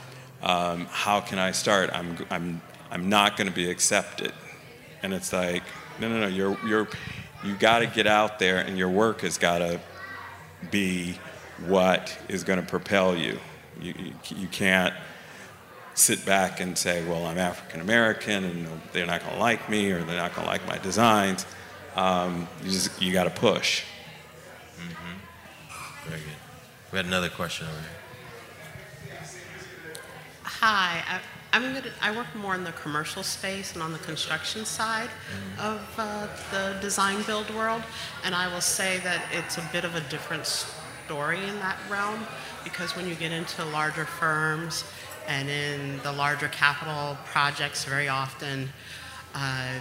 how can I start? I'm not going to be accepted, and it's like, no, you got to get out there, and your work has got to be what is going to propel you. You can't sit back and say, well, I'm African American, and they're not going to like me, or they're not going to like my designs. You got to push. Mm-hmm. Very good. We had another question over here. Hi. I work more in the commercial space and on the construction side of the design build world, and I will say that it's a bit of a different story in that realm, because when you get into larger firms and in the larger capital projects, very often I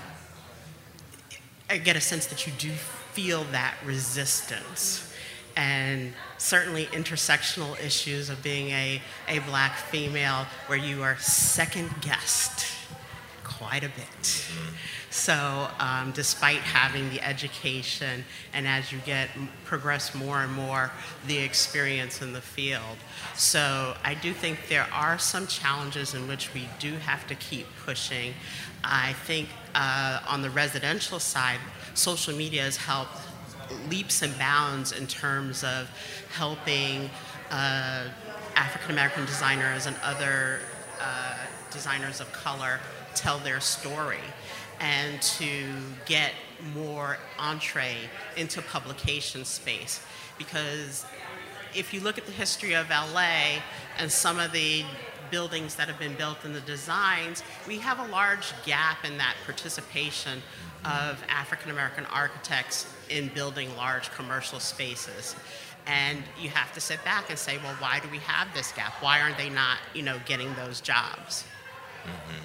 get a sense that you do feel that resistance. And certainly intersectional issues of being a black female, where you are second-guessed quite a bit. Mm-hmm. So despite having the education, and as you progress more and more, the experience in the field. So I do think there are some challenges in which we do have to keep pushing. I think on the residential side, social media has helped leaps and bounds in terms of helping African American designers and other designers of color tell their story, and to get more entree into publication space. Because if you look at the history of LA and some of the buildings that have been built in the designs, we have a large gap in that participation of African American architects in building large commercial spaces. And you have to sit back and say, well, why do we have this gap? Why aren't they not, getting those jobs? Mm-hmm.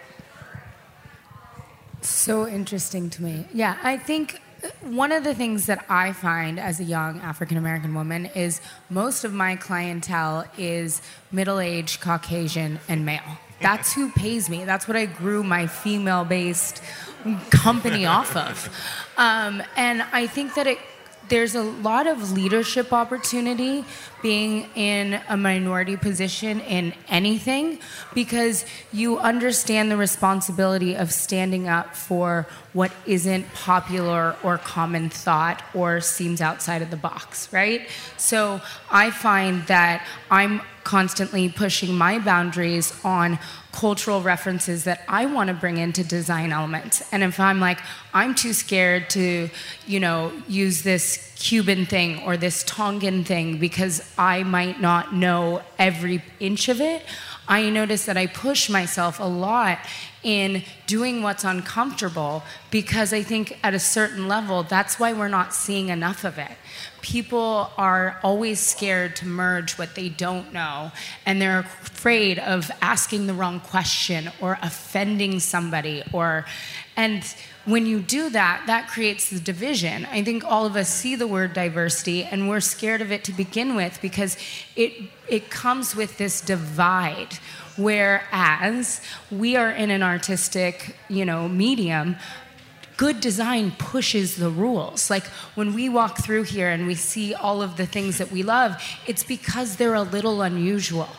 So interesting to me. Yeah, I think one of the things that I find as a young African American woman is most of my clientele is middle-aged, Caucasian, and male. That's who pays me. That's what I grew my female-based company off of. And I think that there's a lot of leadership opportunity being in a minority position in anything, because you understand the responsibility of standing up for what isn't popular or common thought or seems outside of the box, right? So I find that I'm constantly pushing my boundaries on cultural references that I want to bring into design elements. And if I'm like, I'm too scared to, use this Cuban thing or this Tongan thing because I might not know every inch of it, I notice that I push myself a lot in doing what's uncomfortable, because I think at a certain level, that's why we're not seeing enough of it. People are always scared to merge what they don't know, and they're afraid of asking the wrong question or offending somebody, and when you do that, that creates the division. I think all of us see the word diversity, and we're scared of it to begin with, because it comes with this divide. Whereas we are in an artistic, medium, good design pushes the rules. Like when we walk through here and we see all of the things that we love, it's because they're a little unusual.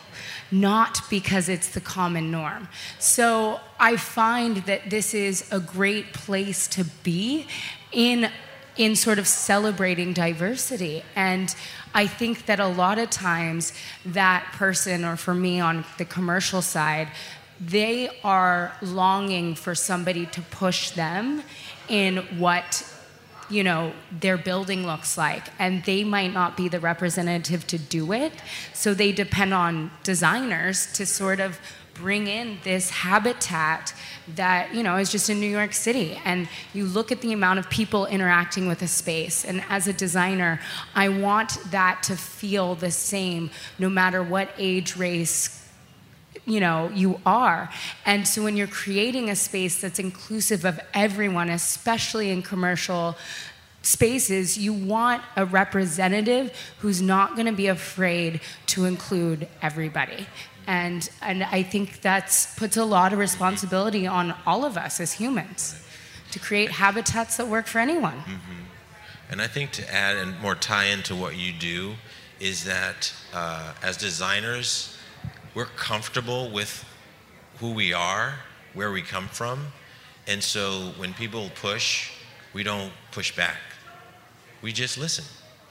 not because it's the common norm. So I find that this is a great place to be in sort of celebrating diversity. And I think that a lot of times that person, or for me on the commercial side, they are longing for somebody to push them in what, you know, their building looks like, and they might not be the representative to do it. So they depend on designers to sort of bring in this habitat that, you know, is just in New York City. And you look at the amount of people interacting with a space, and as a designer, I want that to feel the same no matter what age, race, you know, you are. And so when you're creating a space that's inclusive of everyone, especially in commercial spaces, you want a representative who's not going to be afraid to include everybody. And I think that puts a lot of responsibility on all of us as humans to create habitats that work for anyone. Mm-hmm. And I think to add and more tie into what you do is that as designers, we're comfortable with who we are, where we come from. And so when people push, we don't push back. We just listen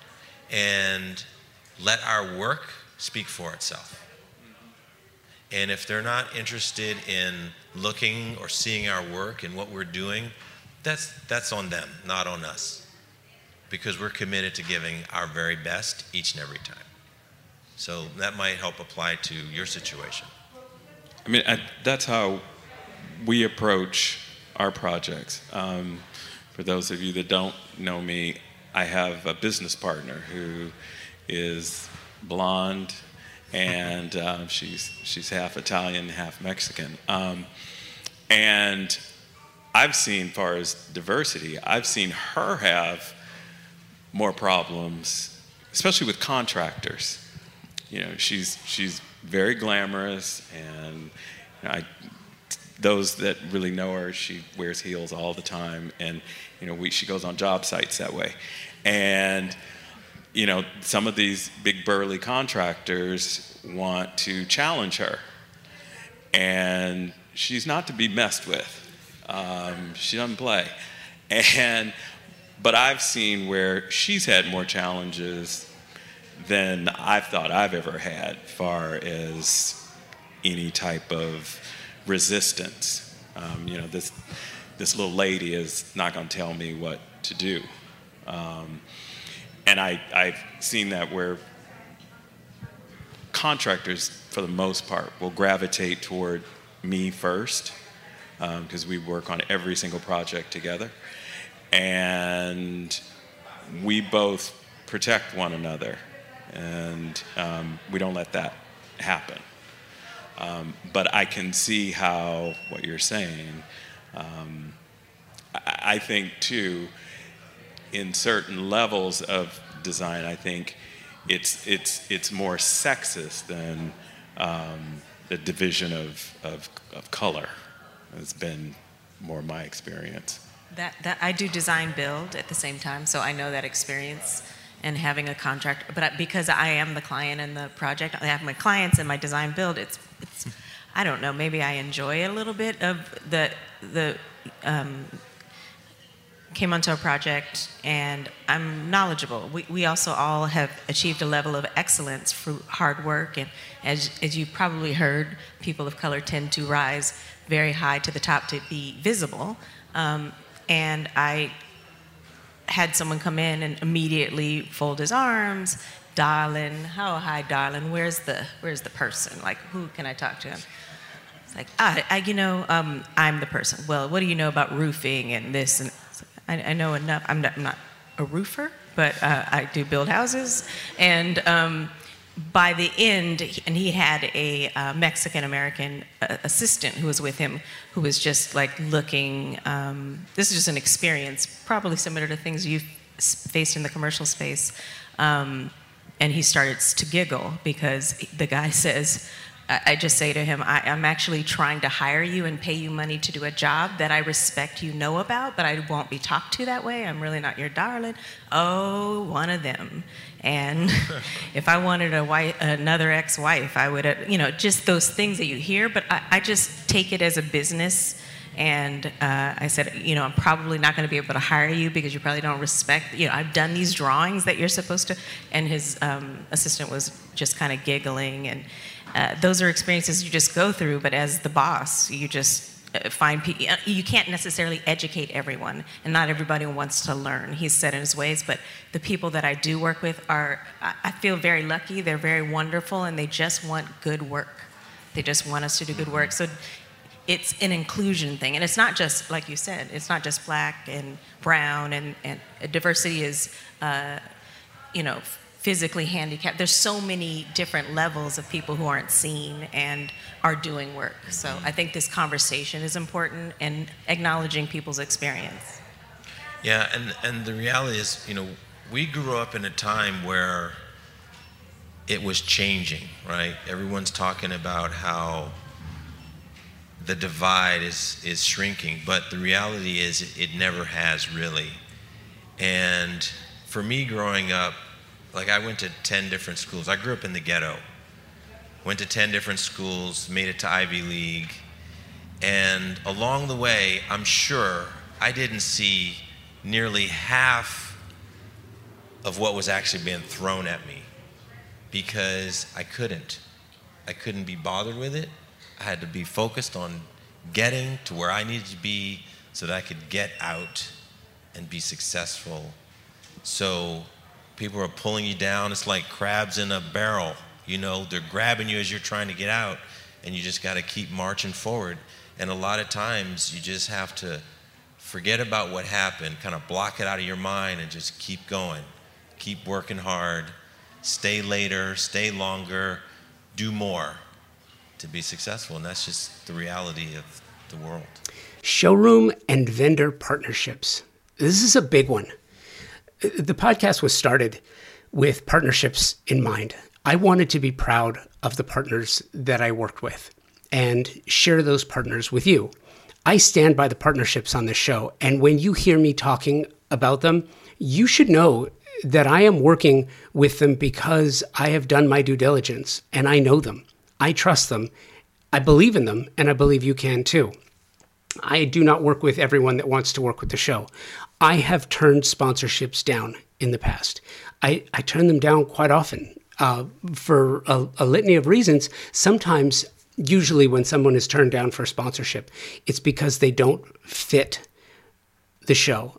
and let our work speak for itself. And if they're not interested in looking or seeing our work and what we're doing, that's on them, not on us. Because we're committed to giving our very best each and every time. So that might help apply to your situation. I mean, that's how we approach our projects. For those of you that don't know me, I have a business partner who is blonde, and she's half Italian, half Mexican. And I've seen, as far as diversity, I've seen her have more problems, especially with contractors. You know, she's very glamorous, and you know, those that really know her, she wears heels all the time, and you know, she goes on job sites that way. And you know, some of these big burly contractors want to challenge her, and she's not to be messed with. She doesn't play. But I've seen where she's had more challenges than I've thought I've ever had, far as any type of resistance. You know, this little lady is not going to tell me what to do. And I've seen that where contractors, for the most part, will gravitate toward me first, because we work on every single project together. And we both protect one another, and we don't let that happen. But I can see how what you're saying, I think too, in certain levels of design, I think it's more sexist than the division of color. It's been more my experience. That I do design build at the same time, so I know that experience and having a contract. But because I am the client in the project, I have my clients in my design build. It's I don't know. Maybe I enjoy a little bit of the came onto a project and I'm knowledgeable. We also all have achieved a level of excellence through hard work, and as you probably heard, people of color tend to rise very high to the top to be visible. And I had someone come in and immediately fold his arms, darling, oh hi darling, where's the person? Like, who can I talk to him? It's like, I'm the person. Well, what do you know about roofing and this? And I know enough. I'm not a roofer, but I do build houses. And by the end, and he had a Mexican-American assistant who was with him, who was just like looking, this is just an experience, probably similar to things you've faced in the commercial space. And he starts to giggle because the guy says, I just say to him, I'm actually trying to hire you and pay you money to do a job that I respect you know about, but I won't be talked to that way. I'm really not your darling. Oh, one of them. And if I wanted another ex-wife, I would have, just those things that you hear, but I just take it as a business. And I said, I'm probably not going to be able to hire you because you probably don't respect, I've done these drawings that you're supposed to. And his assistant was just kind of giggling. And those are experiences you just go through, but as the boss, you just find people. You can't necessarily educate everyone, and not everybody wants to learn. He's set in his ways, but the people that I do work with I feel very lucky. They're very wonderful, and they just want good work. They just want us to do good work. So it's an inclusion thing, and it's not just, like you said, it's not just black and brown, and diversity is, physically handicapped. There's so many different levels of people who aren't seen and are doing work. So I think this conversation is important, and acknowledging people's experience. Yeah, and the reality is, we grew up in a time where it was changing, right? Everyone's talking about how the divide is shrinking, but the reality is it never has really. And for me growing up, I went to 10 different schools. I grew up in the ghetto. Went to 10 different schools, made it to Ivy League. And along the way, I'm sure I didn't see nearly half of what was actually being thrown at me because I couldn't be bothered with it. I had to be focused on getting to where I needed to be so that I could get out and be successful. So people are pulling you down. It's like crabs in a barrel. They're grabbing you as you're trying to get out, and you just got to keep marching forward. And a lot of times you just have to forget about what happened, kind of block it out of your mind, and just keep going. Keep working hard. Stay later, stay longer, do more to be successful. And that's just the reality of the world. Showroom and vendor partnerships. This is a big one. The podcast was started with partnerships in mind. I wanted to be proud of the partners that I worked with and share those partners with you. I stand by the partnerships on this show, and when you hear me talking about them, you should know that I am working with them because I have done my due diligence and I know them. I trust them. I believe in them, and I believe you can too. I do not work with everyone that wants to work with the show. I have turned sponsorships down in the past. I turn them down quite often for a litany of reasons. Sometimes, usually when someone is turned down for sponsorship, it's because they don't fit the show.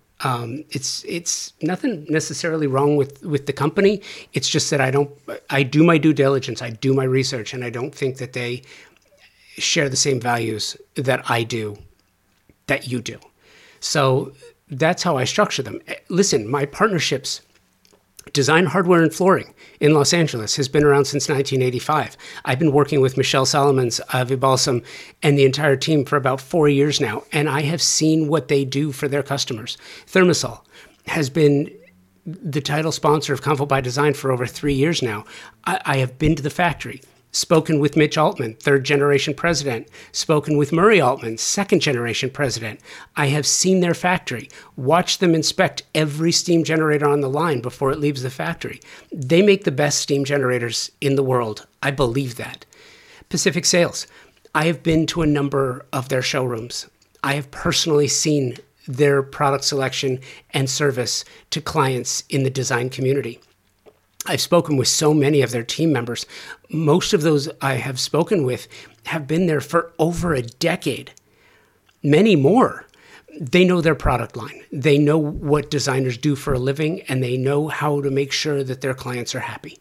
It's nothing necessarily wrong with the company. It's just that I do my due diligence, I do my research, and I don't think that they share the same values that I do, that you do. So that's how I structure them. Listen, my partnerships, Design Hardware and Flooring in Los Angeles, has been around since 1985. I've been working with Michelle Solomons, Avi Balsam, and the entire team for about 4 years now, and I have seen what they do for their customers. Thermosol has been the title sponsor of Comfort by Design for over 3 years now. I have been to the factory, spoken with Mitch Altman, third-generation president, spoken with Murray Altman, second-generation president. I have seen their factory, watched them inspect every steam generator on the line before it leaves the factory. They make the best steam generators in the world. I believe that. Pacific Sales. I have been to a number of their showrooms. I have personally seen their product selection and service to clients in the design community. I've spoken with so many of their team members. Most of those I have spoken with have been there for over a decade, many more. They know their product line. They know what designers do for a living, and they know how to make sure that their clients are happy.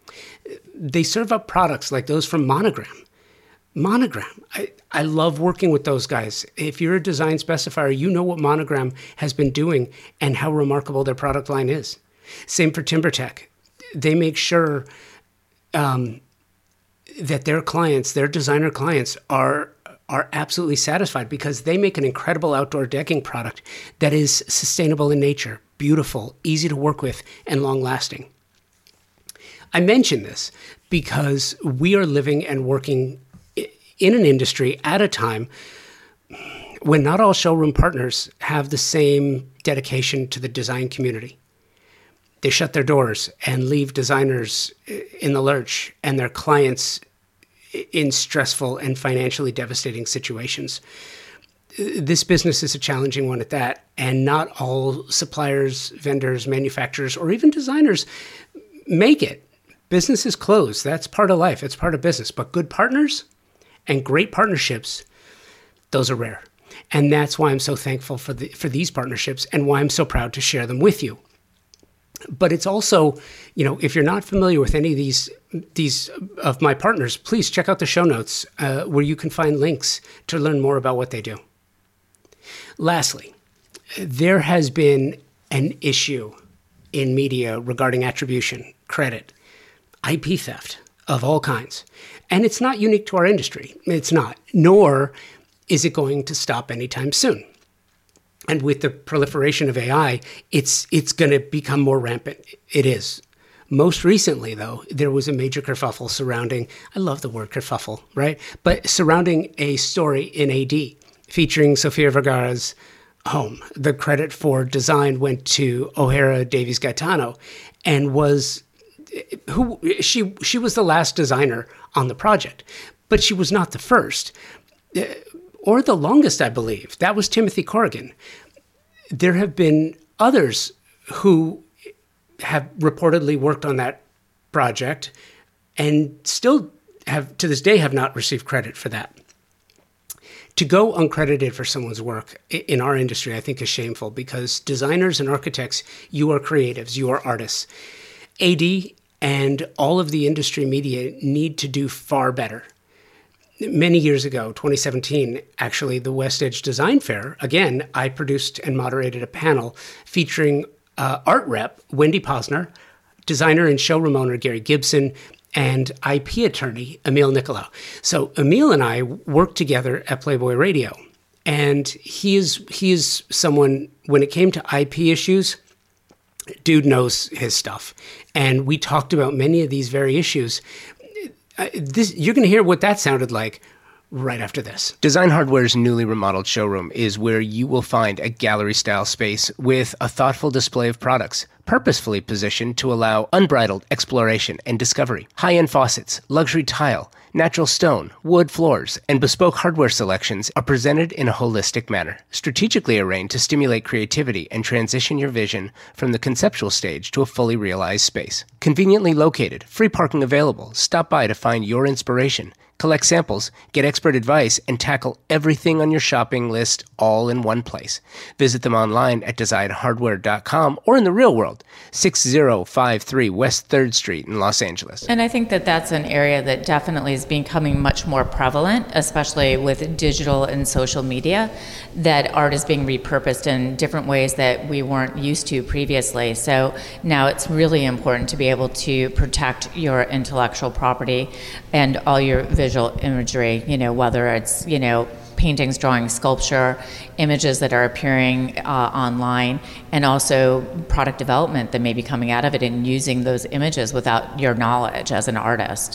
They serve up products like those from Monogram. I love working with those guys. If you're a design specifier, you know what Monogram has been doing and how remarkable their product line is. Same for TimberTech. They make sure that their clients, their designer clients, are absolutely satisfied because they make an incredible outdoor decking product that is sustainable in nature, beautiful, easy to work with, and long-lasting. I mention this because we are living and working in an industry at a time when not all showroom partners have the same dedication to the design community. They shut their doors and leave designers in the lurch and their clients in stressful and financially devastating situations. This business is a challenging one at that, and not all suppliers, vendors, manufacturers, or even designers make it. Businesses close. That's part of life. It's part of business. But good partners and great partnerships, those are rare. And that's why I'm so thankful for these partnerships and why I'm so proud to share them with you. But it's also, if you're not familiar with any of these of my partners, please check out the show notes where you can find links to learn more about what they do. Lastly, there has been an issue in media regarding attribution, credit, IP theft of all kinds. And it's not unique to our industry. It's not, nor is it going to stop anytime soon. And with the proliferation of AI, it's going to become more rampant. It is. Most recently, though, there was a major kerfuffle surrounding, I love the word kerfuffle, right? But surrounding a story in AD featuring Sofia Vergara's home. The credit for design went to O'Hara Davies Gaetano, and she was the last designer on the project, but she was not the first. Or the longest, I believe. That was Timothy Corrigan. There have been others who have reportedly worked on that project and still to this day have not received credit for that. To go uncredited for someone's work in our industry, I think is shameful, because designers and architects, you are creatives, you are artists. AD and all of the industry media need to do far better. Many years ago, 2017, actually, the West Edge Design Fair, again, I produced and moderated a panel featuring art rep Wendy Posner, designer and showroom owner Gary Gibson, and IP attorney Emil Nicolau. So Emil and I worked together at Playboy Radio, and he is someone, when it came to IP issues, dude knows his stuff. And we talked about many of these very issues. You're going to hear what that sounded like right after this. Design Hardware's newly remodeled showroom is where you will find a gallery-style space with a thoughtful display of products, purposefully positioned to allow unbridled exploration and discovery. High-end faucets, luxury tile, natural stone, wood floors, and bespoke hardware selections are presented in a holistic manner, strategically arranged to stimulate creativity and transition your vision from the conceptual stage to a fully realized space. Conveniently located, free parking available. Stop by to find your inspiration. Collect samples, get expert advice, and tackle everything on your shopping list all in one place. Visit them online at designhardware.com or in the real world, 6053 West 3rd Street in Los Angeles. And I think that that's an area that definitely is becoming much more prevalent, especially with digital and social media, that art is being repurposed in different ways that we weren't used to previously. So now it's really important to be able to protect your intellectual property and all your visual imagery, whether it's, paintings, drawings, sculpture, images that are appearing online, and also product development that may be coming out of it and using those images without your knowledge as an artist.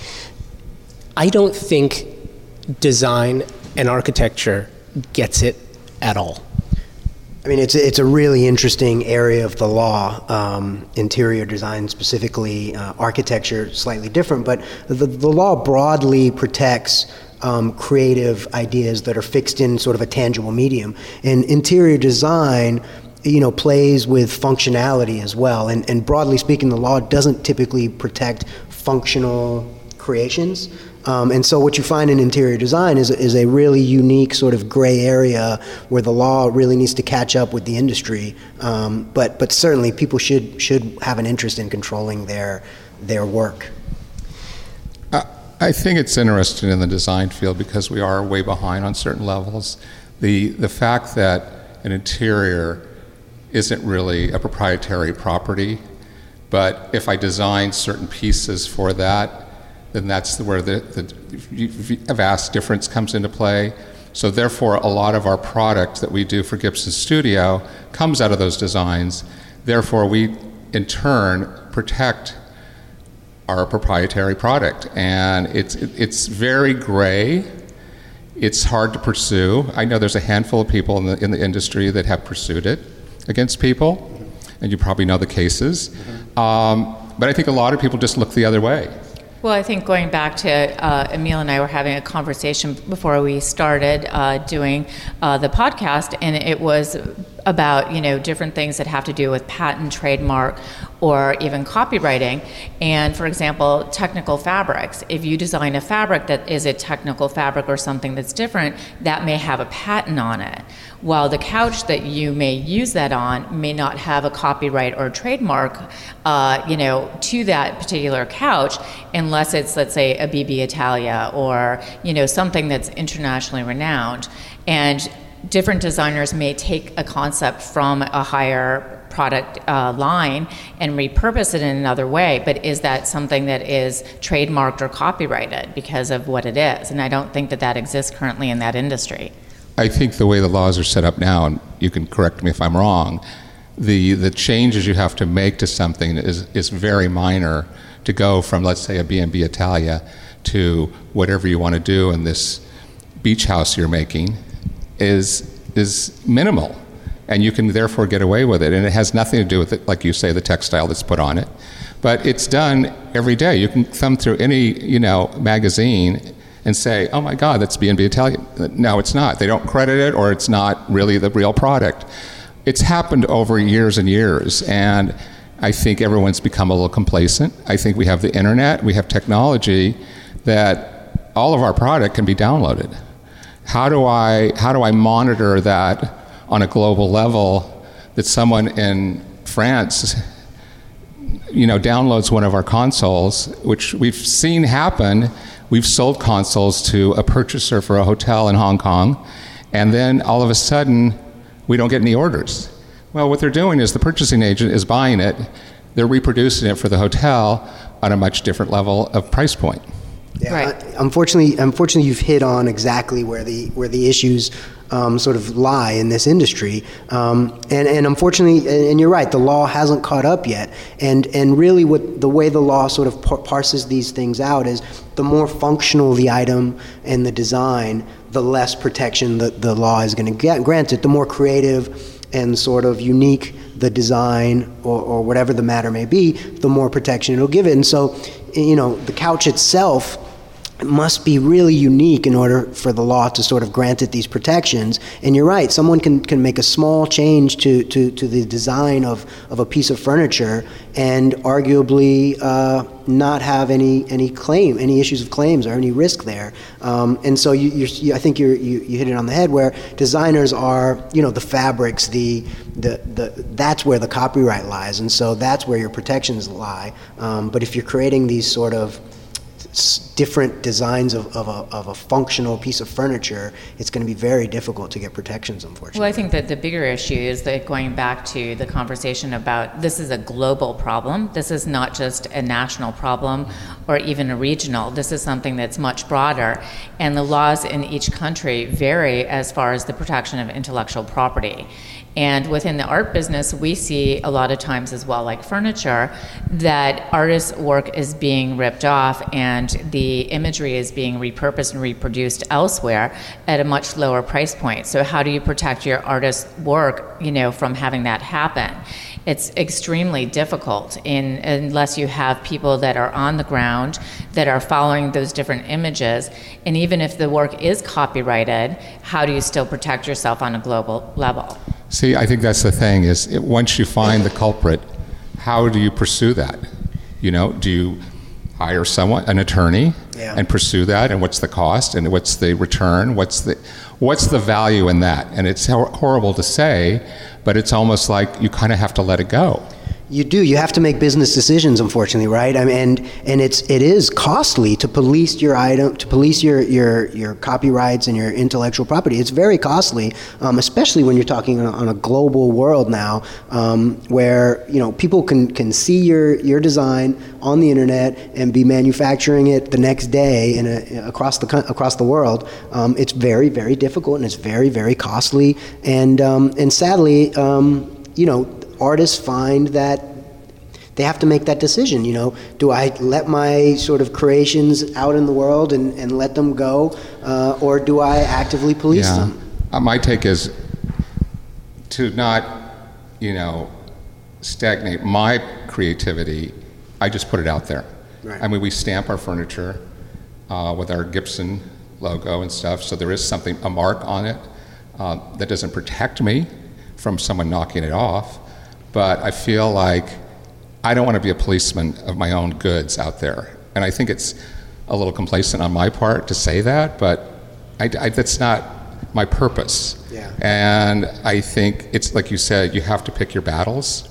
I don't think design and architecture gets it at all. I mean, it's a really interesting area of the law, interior design specifically, architecture slightly different, but the law broadly protects creative ideas that are fixed in sort of a tangible medium. And interior design, plays with functionality as well. And broadly speaking, the law doesn't typically protect functional creations. And so what you find in interior design is a really unique sort of gray area where the law really needs to catch up with the industry. But certainly people should have an interest in controlling their work. I think it's interesting in the design field because we are way behind on certain levels. The fact that an interior isn't really a proprietary property, but if I design certain pieces for that, then that's where the vast difference comes into play. So therefore, a lot of our product that we do for Gibson Studio comes out of those designs. Therefore, we, in turn, protect are a proprietary product, and it's very gray. It's hard to pursue. I know there's a handful of people in the industry that have pursued it against people, and you probably know the cases. But I think a lot of people just look the other way. Well, I think going back to Emil and I were having a conversation before we started doing the podcast, and it was about different things that have to do with patent, trademark, or even copywriting. And for example, technical fabrics. If you design a fabric that is a technical fabric or something that's different, that may have a patent on it. While the couch that you may use that on may not have a copyright or trademark, to that particular couch, unless it's, let's say, a BB Italia or something that's internationally renowned. And different designers may take a concept from a higher product line and repurpose it in another way, but is that something that is trademarked or copyrighted because of what it is? And I don't think that exists currently in that industry. I think the way the laws are set up now, and you can correct me if I'm wrong, the changes you have to make to something is very minor to go from, let's say, a B&B Italia to whatever you want to do in this beach house you're making is minimal, and you can therefore get away with it. And it has nothing to do with it, like you say, the textile that's put on it. But it's done every day. You can thumb through any magazine and say, oh my God, that's B&B Italia. No, it's not. They don't credit it, or it's not really the real product. It's happened over years and years, and I think everyone's become a little complacent. I think we have the internet, we have technology that all of our product can be downloaded. How do I monitor that on a global level, that someone in France downloads one of our consoles, which we've seen happen. We've sold consoles to a purchaser for a hotel in Hong Kong, and then all of a sudden we don't get any orders. Well, what they're doing is the purchasing agent is buying it, they're reproducing it for the hotel on a much different level of price point. Yeah, right. Unfortunately, you've hit on exactly where the issues sort of lie in this industry, and unfortunately, and you're right, the law hasn't caught up yet. And really, the way the law sort of parses these things out is the more functional the item and the design, the less protection the law is going to grant it. The more creative and sort of unique the design or whatever the matter may be, the more protection it'll give it. And so, the couch itself must be really unique in order for the law to sort of grant it these protections. And you're right, someone can make a small change to the design of a piece of furniture and arguably not have any issues of claims or any risk there. And so I think you hit it on the head, where designers are, the fabrics, that's where the copyright lies, and so that's where your protections lie. But if you're creating these sort of different designs of a functional piece of furniture, it's going to be very difficult to get protections, unfortunately. Well, I think that the bigger issue is that going back to the conversation about this is a global problem. This is not just a national problem or even a regional. This is something that's much broader, and the laws in each country vary as far as the protection of intellectual property. And within the art business, we see a lot of times as well, like furniture, that artists' work is being ripped off and the imagery is being repurposed and reproduced elsewhere at a much lower price point. So how do you protect your artist's work, from having that happen? It's extremely difficult unless you have people that are on the ground that are following those different images. And even if the work is copyrighted, how do you still protect yourself on a global level? See, I think that's the thing, once you find the culprit, how do you pursue that? Do you hire an attorney, and pursue that, and what's the cost, and what's the return, what's the value in that? And it's horrible to say, but it's almost like you kind of have to let it go. You do. You have to make business decisions, unfortunately, right? I mean, and it is costly to police your item, to police your copyrights and your intellectual property. It's very costly, especially when you're talking on a global world now, where people can see your design on the internet and be manufacturing it the next day across the world. It's very, very difficult, and it's very, very costly, and sadly, artists find that they have to make that decision. Do I let my sort of creations out in the world and let them go, or do I actively police them? My take is to not, stagnate my creativity. I just put it out there. Right. I mean, we stamp our furniture with our Gibson logo and stuff, so there is a mark on it that doesn't protect me from someone knocking it off, but I feel like I don't want to be a policeman of my own goods out there. And I think it's a little complacent on my part to say that, but that's not my purpose. Yeah. And I think it's like you said, you have to pick your battles.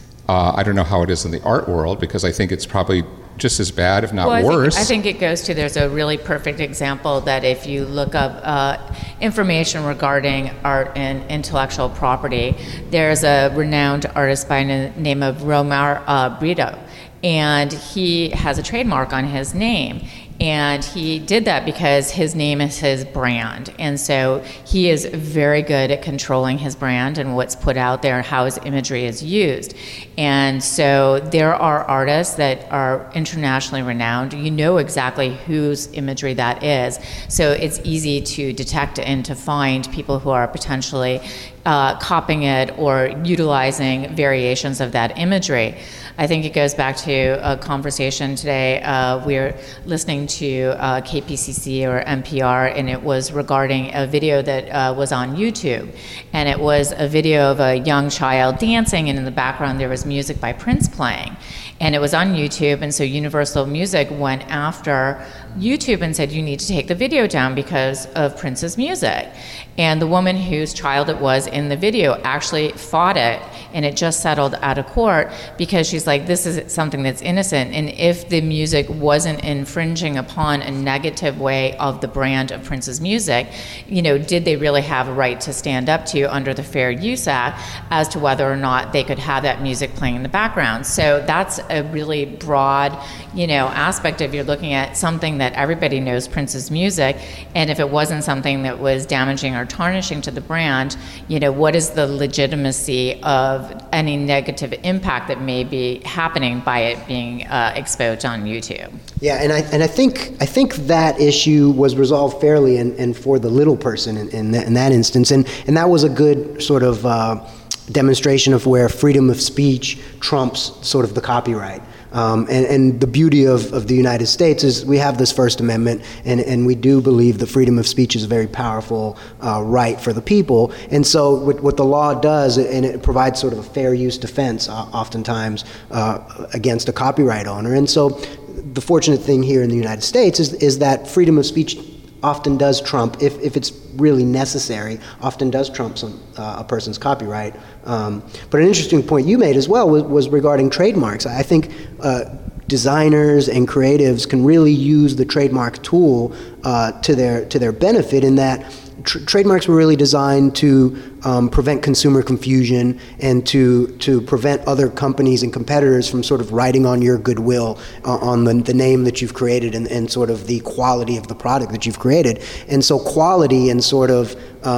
I don't know how it is in the art world, because I think it's probably just as bad, if not worse. I think it goes to, there's a really perfect example that if you look up information regarding art and intellectual property, there's a renowned artist by the name of Romar Brito, and he has a trademark on his name. And he did that because his name is his brand. And so he is very good at controlling his brand and what's put out there and how his imagery is used. And so there are artists that are internationally renowned. You know exactly whose imagery that is. So it's easy to detect and to find people who are potentially copying it or utilizing variations of that imagery. I think it goes back to a conversation today. We're listening to KPCC or NPR, and it was regarding a video that was on YouTube. And it was a video of a young child dancing, and in the background there was music by Prince playing. And it was on YouTube, and so Universal Music went after YouTube and said, you need to take the video down because of Prince's music. And the woman whose child it was in the video actually fought it, and it just settled out of court because she's like, this is something that's innocent, and if the music wasn't infringing upon a negative way of the brand of Prince's music, did they really have a right to stand up to under the Fair Use Act as to whether or not they could have that music playing in the background? So that's a really broad, aspect of, you're looking at something that everybody knows Prince's music, and if it wasn't something that was damaging or tarnishing to the brand, what is the legitimacy of any negative impact that may be happening by it being exposed on YouTube? Yeah, and I think that issue was resolved fairly and for the little person in that instance, and that was a good sort of demonstration of where freedom of speech trumps sort of the copyright. And the beauty of the United States is we have this First Amendment, and we do believe the freedom of speech is a very powerful right for the people. And so what the law does, and it provides sort of a fair use defense oftentimes against a copyright owner. And so the fortunate thing here in the United States is that freedom of speech often does trump, if it's really necessary, often does trump a person's copyright. But an interesting point you made as well was regarding trademarks. I think designers and creatives can really use the trademark tool to their benefit, in that trademarks were really designed to prevent consumer confusion and to prevent other companies and competitors from sort of writing on your goodwill, on the name that you've created and sort of the quality of the product that you've created. And so quality and sort of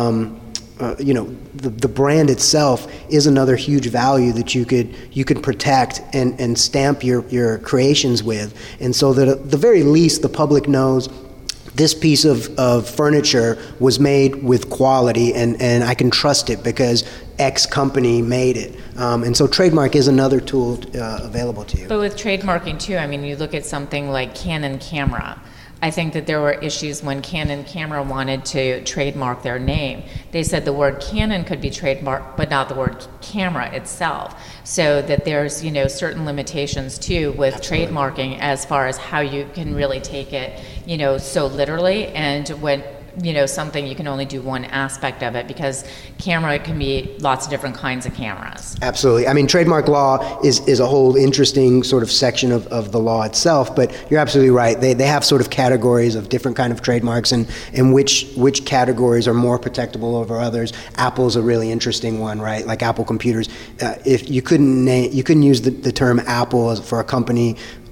the brand itself is another huge value that you could protect and stamp your creations with. And so that at the very least the public knows this piece of furniture was made with quality, and I can trust it because X company made it. And so trademark is another tool available to you. But with trademarking too, you look at something like Canon camera. I think that there were issues when Canon camera wanted to trademark their name. They said the word Canon could be trademarked, but not the word camera itself. So that there's, certain limitations too with Absolutely. trademarking as far as how you can really take it, so literally, and when something you can only do one aspect of it, because camera can be lots of different kinds of cameras. Absolutely. Trademark law is a whole interesting sort of section of the law itself, but you're absolutely right. They have sort of categories of different kind of trademarks and which categories are more protectable over others. Apple's a really interesting one, right? Like Apple computers. If you couldn't use the term Apple for a company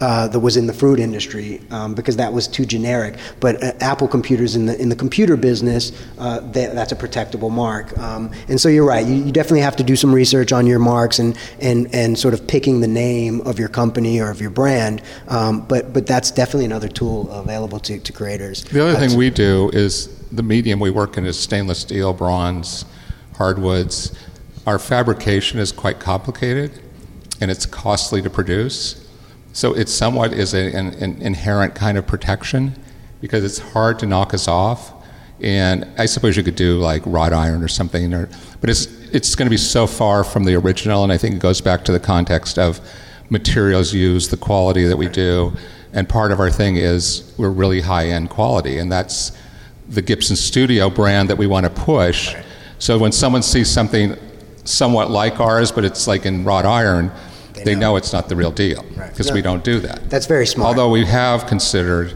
that was in the fruit industry because that was too generic. But Apple computers in the computer business, that's a protectable mark. And so you're right. You definitely have to do some research on your marks and sort of picking the name of your company or of your brand. But that's definitely another tool available to creators. The other thing we do is the medium we work in is stainless steel, bronze, hardwoods. Our fabrication is quite complicated, and it's costly to produce. So it somewhat is an inherent kind of protection because it's hard to knock us off. And I suppose you could do like wrought iron or something, but it's going to be so far from the original, and I think it goes back to the context of materials used, the quality that we do. And part of our thing is we're really high-end quality, and that's the Gibson Studio brand that we want to push. Right. So when someone sees something somewhat like ours, but it's like in wrought iron, they know it's not the real deal because we don't do that. That's very smart. Although we have considered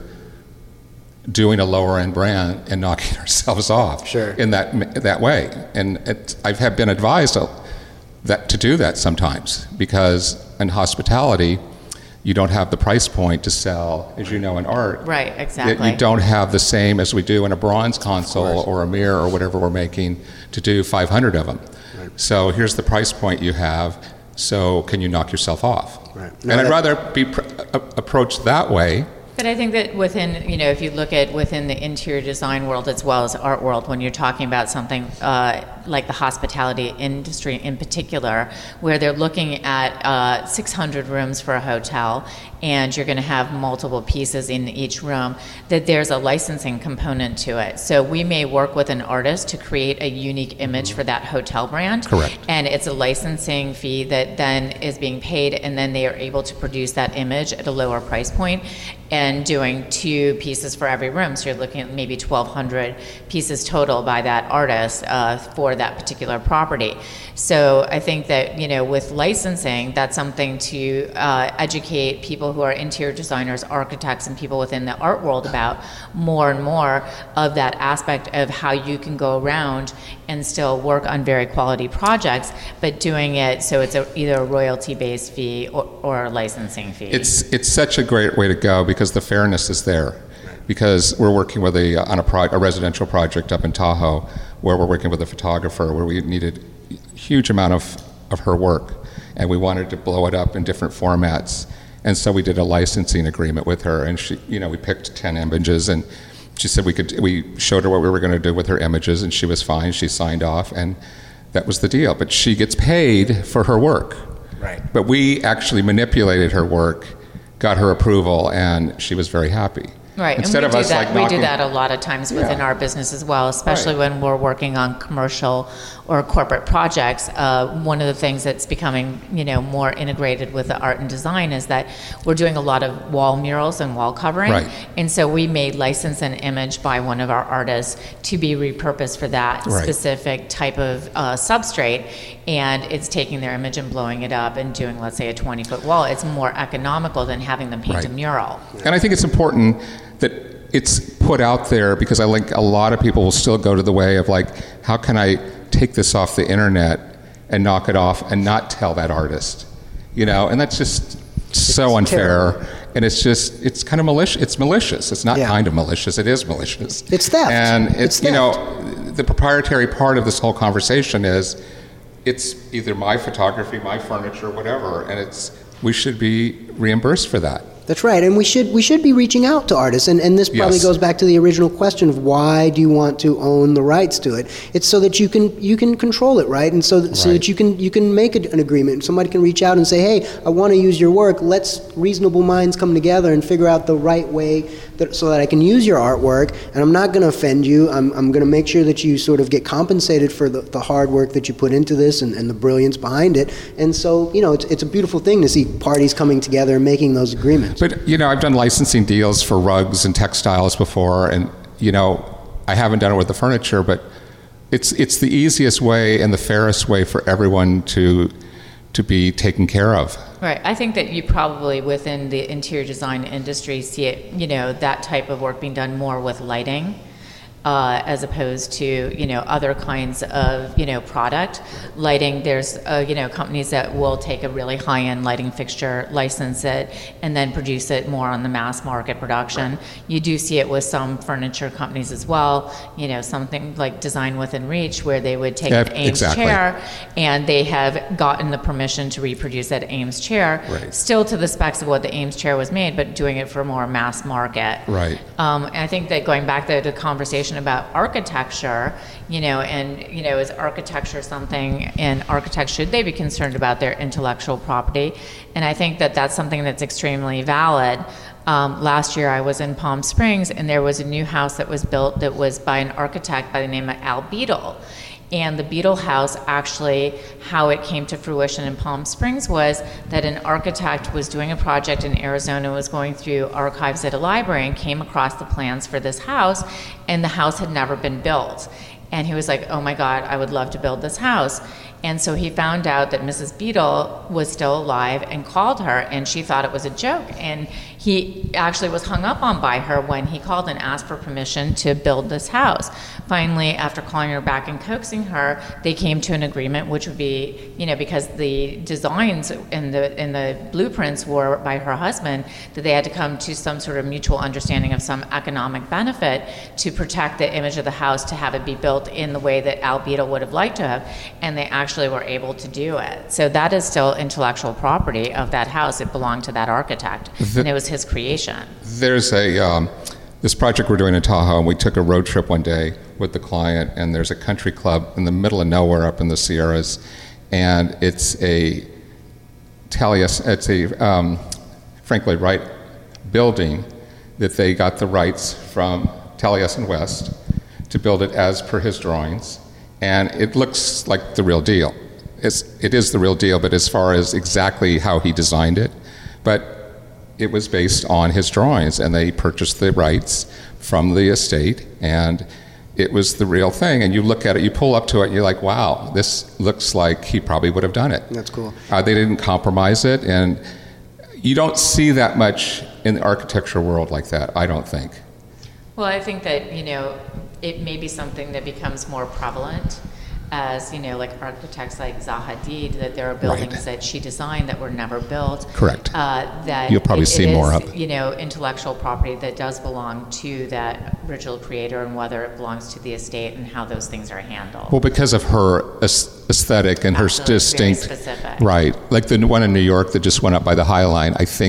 doing a lower-end brand and knocking ourselves off in that way. And I've been advised to do that sometimes because in hospitality, you don't have the price point to sell, as you know, in art. Right, exactly. You don't have the same as we do in a bronze console or a mirror or whatever we're making to do 500 of them. Right. So here's the price point you have, so can you knock yourself off? Right. And I'd rather be approached that way. But I think that within, if you look at within the interior design world as well as art world, when you're talking about something like the hospitality industry in particular, where they're looking at 600 rooms for a hotel, and you're going to have multiple pieces in each room, that there's a licensing component to it. So we may work with an artist to create a unique image for that hotel brand. Correct. And it's a licensing fee that then is being paid, and then they are able to produce that image at a lower price point and doing 2 pieces for every room. So you're looking at maybe 1,200 pieces total by that artist for that particular property. So I think that, with licensing, that's something to educate people who are interior designers, architects, and people within the art world about more and more of that aspect of how you can go around and still work on very quality projects, but doing it so it's either a royalty-based fee or a licensing fee. It's such a great way to go because the fairness is there. Because we're working with on a residential project up in Tahoe where we're working with a photographer where we needed a huge amount of her work, and we wanted to blow it up in different formats. And so we did a licensing agreement with her, and she, we picked 10 images, and she said we showed her what we were going to do with her images, and she was fine. She signed off, and that was the deal. But she gets paid for her work. Right. But we actually manipulated her work, got her approval, and she was very happy. Right, Instead and we of do us that. We do that a lot of times within our business as well, especially when we're working on commercial or corporate projects. One of the things that's becoming, more integrated with the art and design is that we're doing a lot of wall murals and wall covering, and so we may license an image by one of our artists to be repurposed for that specific type of substrate, and it's taking their image and blowing it up and doing, let's say, a 20-foot wall. It's more economical than having them paint a mural. And I think it's important that it's put out there because I think a lot of people will still go to the way of like, how can I take this off the internet and knock it off and not tell that artist? And that's just so unfair. Terrible. And it's kind of malicious. It's malicious. It's not kind of malicious. It is malicious. It's theft. And it's the proprietary part of this whole conversation is it's either my photography, my furniture, whatever, and we should be reimbursed for that. That's right, and we should be reaching out to artists, and this probably goes back to the original question of why do you want to own the rights to it? It's so that you can control it, right? And so that you can make an agreement. Somebody can reach out and say, hey, I want to use your work. Let's reasonable minds come together and figure out the right way so that I can use your artwork, and I'm not going to offend you. I'm going to make sure that you sort of get compensated for the hard work that you put into this and the brilliance behind it. And so, it's a beautiful thing to see parties coming together and making those agreements. But, I've done licensing deals for rugs and textiles before, and, I haven't done it with the furniture, but it's the easiest way and the fairest way for everyone to be taken care of. Right. I think that you probably within the interior design industry see it, that type of work being done more with lighting as opposed to, other kinds of, product. Lighting, there's, companies that will take a really high-end lighting fixture, license it, and then produce it more on the mass market production. Right. You do see it with some furniture companies as well, something like Design Within Reach, where they would take an Ames chair, and they have gotten the permission to reproduce that Ames chair, still to the specs of what the Ames chair was made, but doing it for more mass market. Right. And I think that going back to the conversation about architecture, is architecture something, and architects, should they be concerned about their intellectual property? And I think that that's something that's extremely valid. Last year I was in Palm Springs, and there was a new house that was built that was by an architect by the name of Al Beadle. And the Beadle House, actually, how it came to fruition in Palm Springs was that an architect was doing a project in Arizona, was going through archives at a library, and came across the plans for this house, and the house had never been built. And he was like, oh my God, I would love to build this house. And so he found out that Mrs. Beadle was still alive and called her, and she thought it was a joke. And he actually was hung up on by her when he called and asked for permission to build this house. Finally, after calling her back and coaxing her, they came to an agreement, which would be, because the designs and the blueprints were by her husband, that they had to come to some sort of mutual understanding of some economic benefit to protect the image of the house, to have it be built in the way that Al Beadle would have liked to have, and they actually were able to do it. So that is still intellectual property of that house. It belonged to that architect, and it was his creation. There's this project we're doing in Tahoe, and we took a road trip one day with the client, and there's a country club in the middle of nowhere up in the Sierras, and it's a Frank Lloyd Wright building that they got the rights from Taliesin West to build it as per his drawings, and it looks like the real deal. It is the real deal, but as far as exactly how he designed it, but it was based on his drawings, and they purchased the rights from the estate, and it was the real thing. And you look at it, you pull up to it, and you're like, wow, this looks like he probably would have done it. That's cool. They didn't compromise it, and you don't see that much in the architecture world like that, I don't think. Well, I think that, it may be something that becomes more prevalent as, like architects like Zaha Hadid, that there are buildings that she designed that were never built. Correct. That you'll probably see more of. Intellectual property that does belong to that original creator, and whether it belongs to the estate and how those things are handled. Well, because of her aesthetic and her distinct. Very specific. Right. Like the one in New York that just went up by the High Line,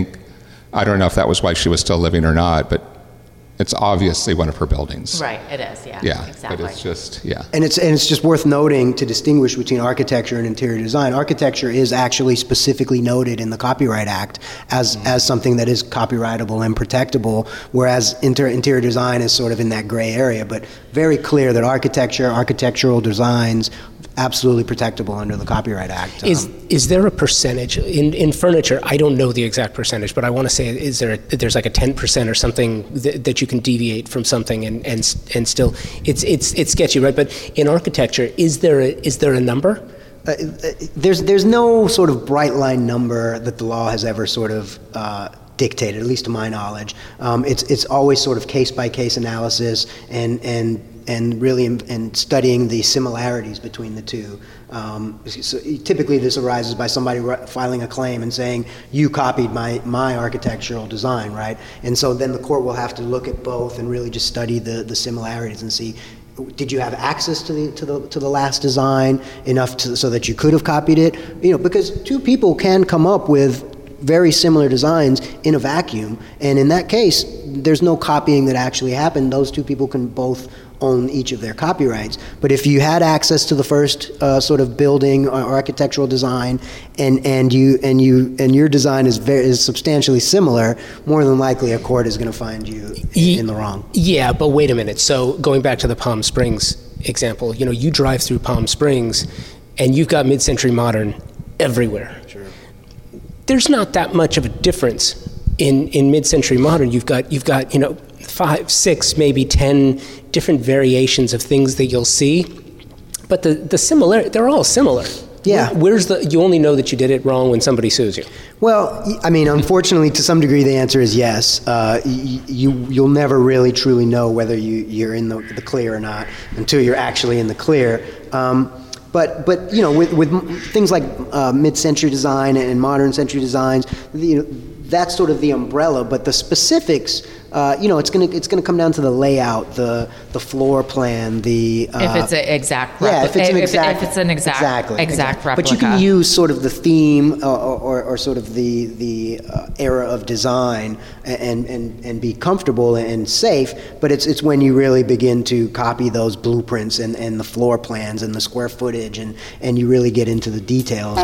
I don't know if that was why she was still living or not, but it's obviously one of her buildings. Right, it is, yeah. Yeah, exactly. But it's just, yeah. And it's just worth noting to distinguish between architecture and interior design. Architecture is actually specifically noted in the Copyright Act as something that is copyrightable and protectable, whereas interior design is sort of in that gray area. But very clear that architectural designs, absolutely protectable under the Copyright Act. Is there a percentage in furniture? I don't know the exact percentage, but I want to say, there's like a 10% or something that you can deviate from something and still it's sketchy, right? But in architecture, is there a number? There's no sort of bright line number that the law has ever sort of dictated, at least to my knowledge. It's always sort of case by case analysis and really in studying the similarities between the two. So typically this arises by somebody filing a claim and saying, you copied my architectural design, right? And so then the court will have to look at both and really just study the similarities and see, did you have access to the last design enough so that you could have copied it? Because two people can come up with very similar designs in a vacuum, and in that case, there's no copying that actually happened. Those two people can both own each of their copyrights. But if you had access to the first sort of building or architectural design, and your design is substantially similar, more than likely a court is going to find you in the wrong. Yeah, but wait a minute. So going back to the Palm Springs example, you drive through Palm Springs, and you've got mid-century modern everywhere. Sure. There's not that much of a difference in mid-century modern. You've got 5, 6, maybe 10 different variations of things that you'll see, but the similar, they're all similar Yeah. You only know that you did it wrong when somebody sues you? Well, I mean, unfortunately, to some degree, the answer is yes. You'll never really truly know whether you're in the clear or not until you're actually in the clear. But you know, with things like mid-century design and modern century designs, that's sort of the umbrella. But the specifics, it's gonna come down to the layout, the floor plan, if it's an exact replica. But you can use sort of the theme or sort of the era of design and be comfortable and safe. But it's when you really begin to copy those blueprints and the floor plans and the square footage and you really get into the details.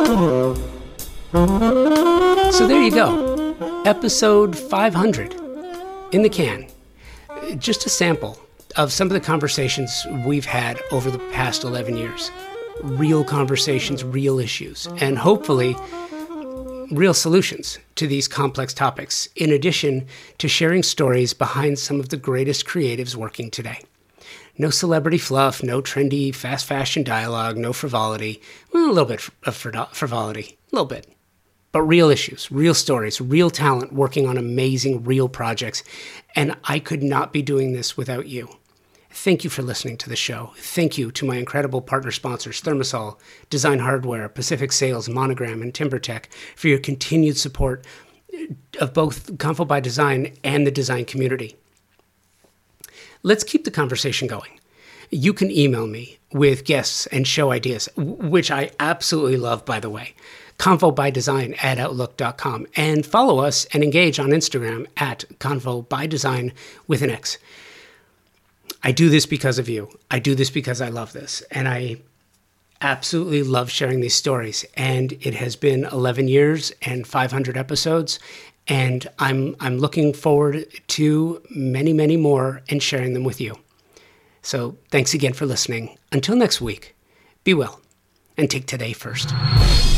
So there you go. Episode 500 in the can. Just a sample of some of the conversations we've had over the past 11 years. Real conversations, real issues, and hopefully real solutions to these complex topics, in addition to sharing stories behind some of the greatest creatives working today. No celebrity fluff, no trendy fast fashion dialogue, no frivolity. Well, a little bit of frivolity, a little bit. But real issues, real stories, real talent working on amazing real projects. And I could not be doing this without you. Thank you for listening to the show. Thank you to my incredible partner sponsors, Thermosol, Design Hardware, Pacific Sales, Monogram, and TimberTech, for your continued support of both Convo by Design and the design community. Let's keep the conversation going. You can email me with guests and show ideas, which I absolutely love, by the way. convobydesign@outlook.com, and follow us and engage on Instagram at convobydesign with an X. I do this because of you. I do this because I love this, and I absolutely love sharing these stories. And it has been 11 years and 500 episodes, and I'm looking forward to many, many more and sharing them with you. So thanks again for listening. Until next week, be well and take today first.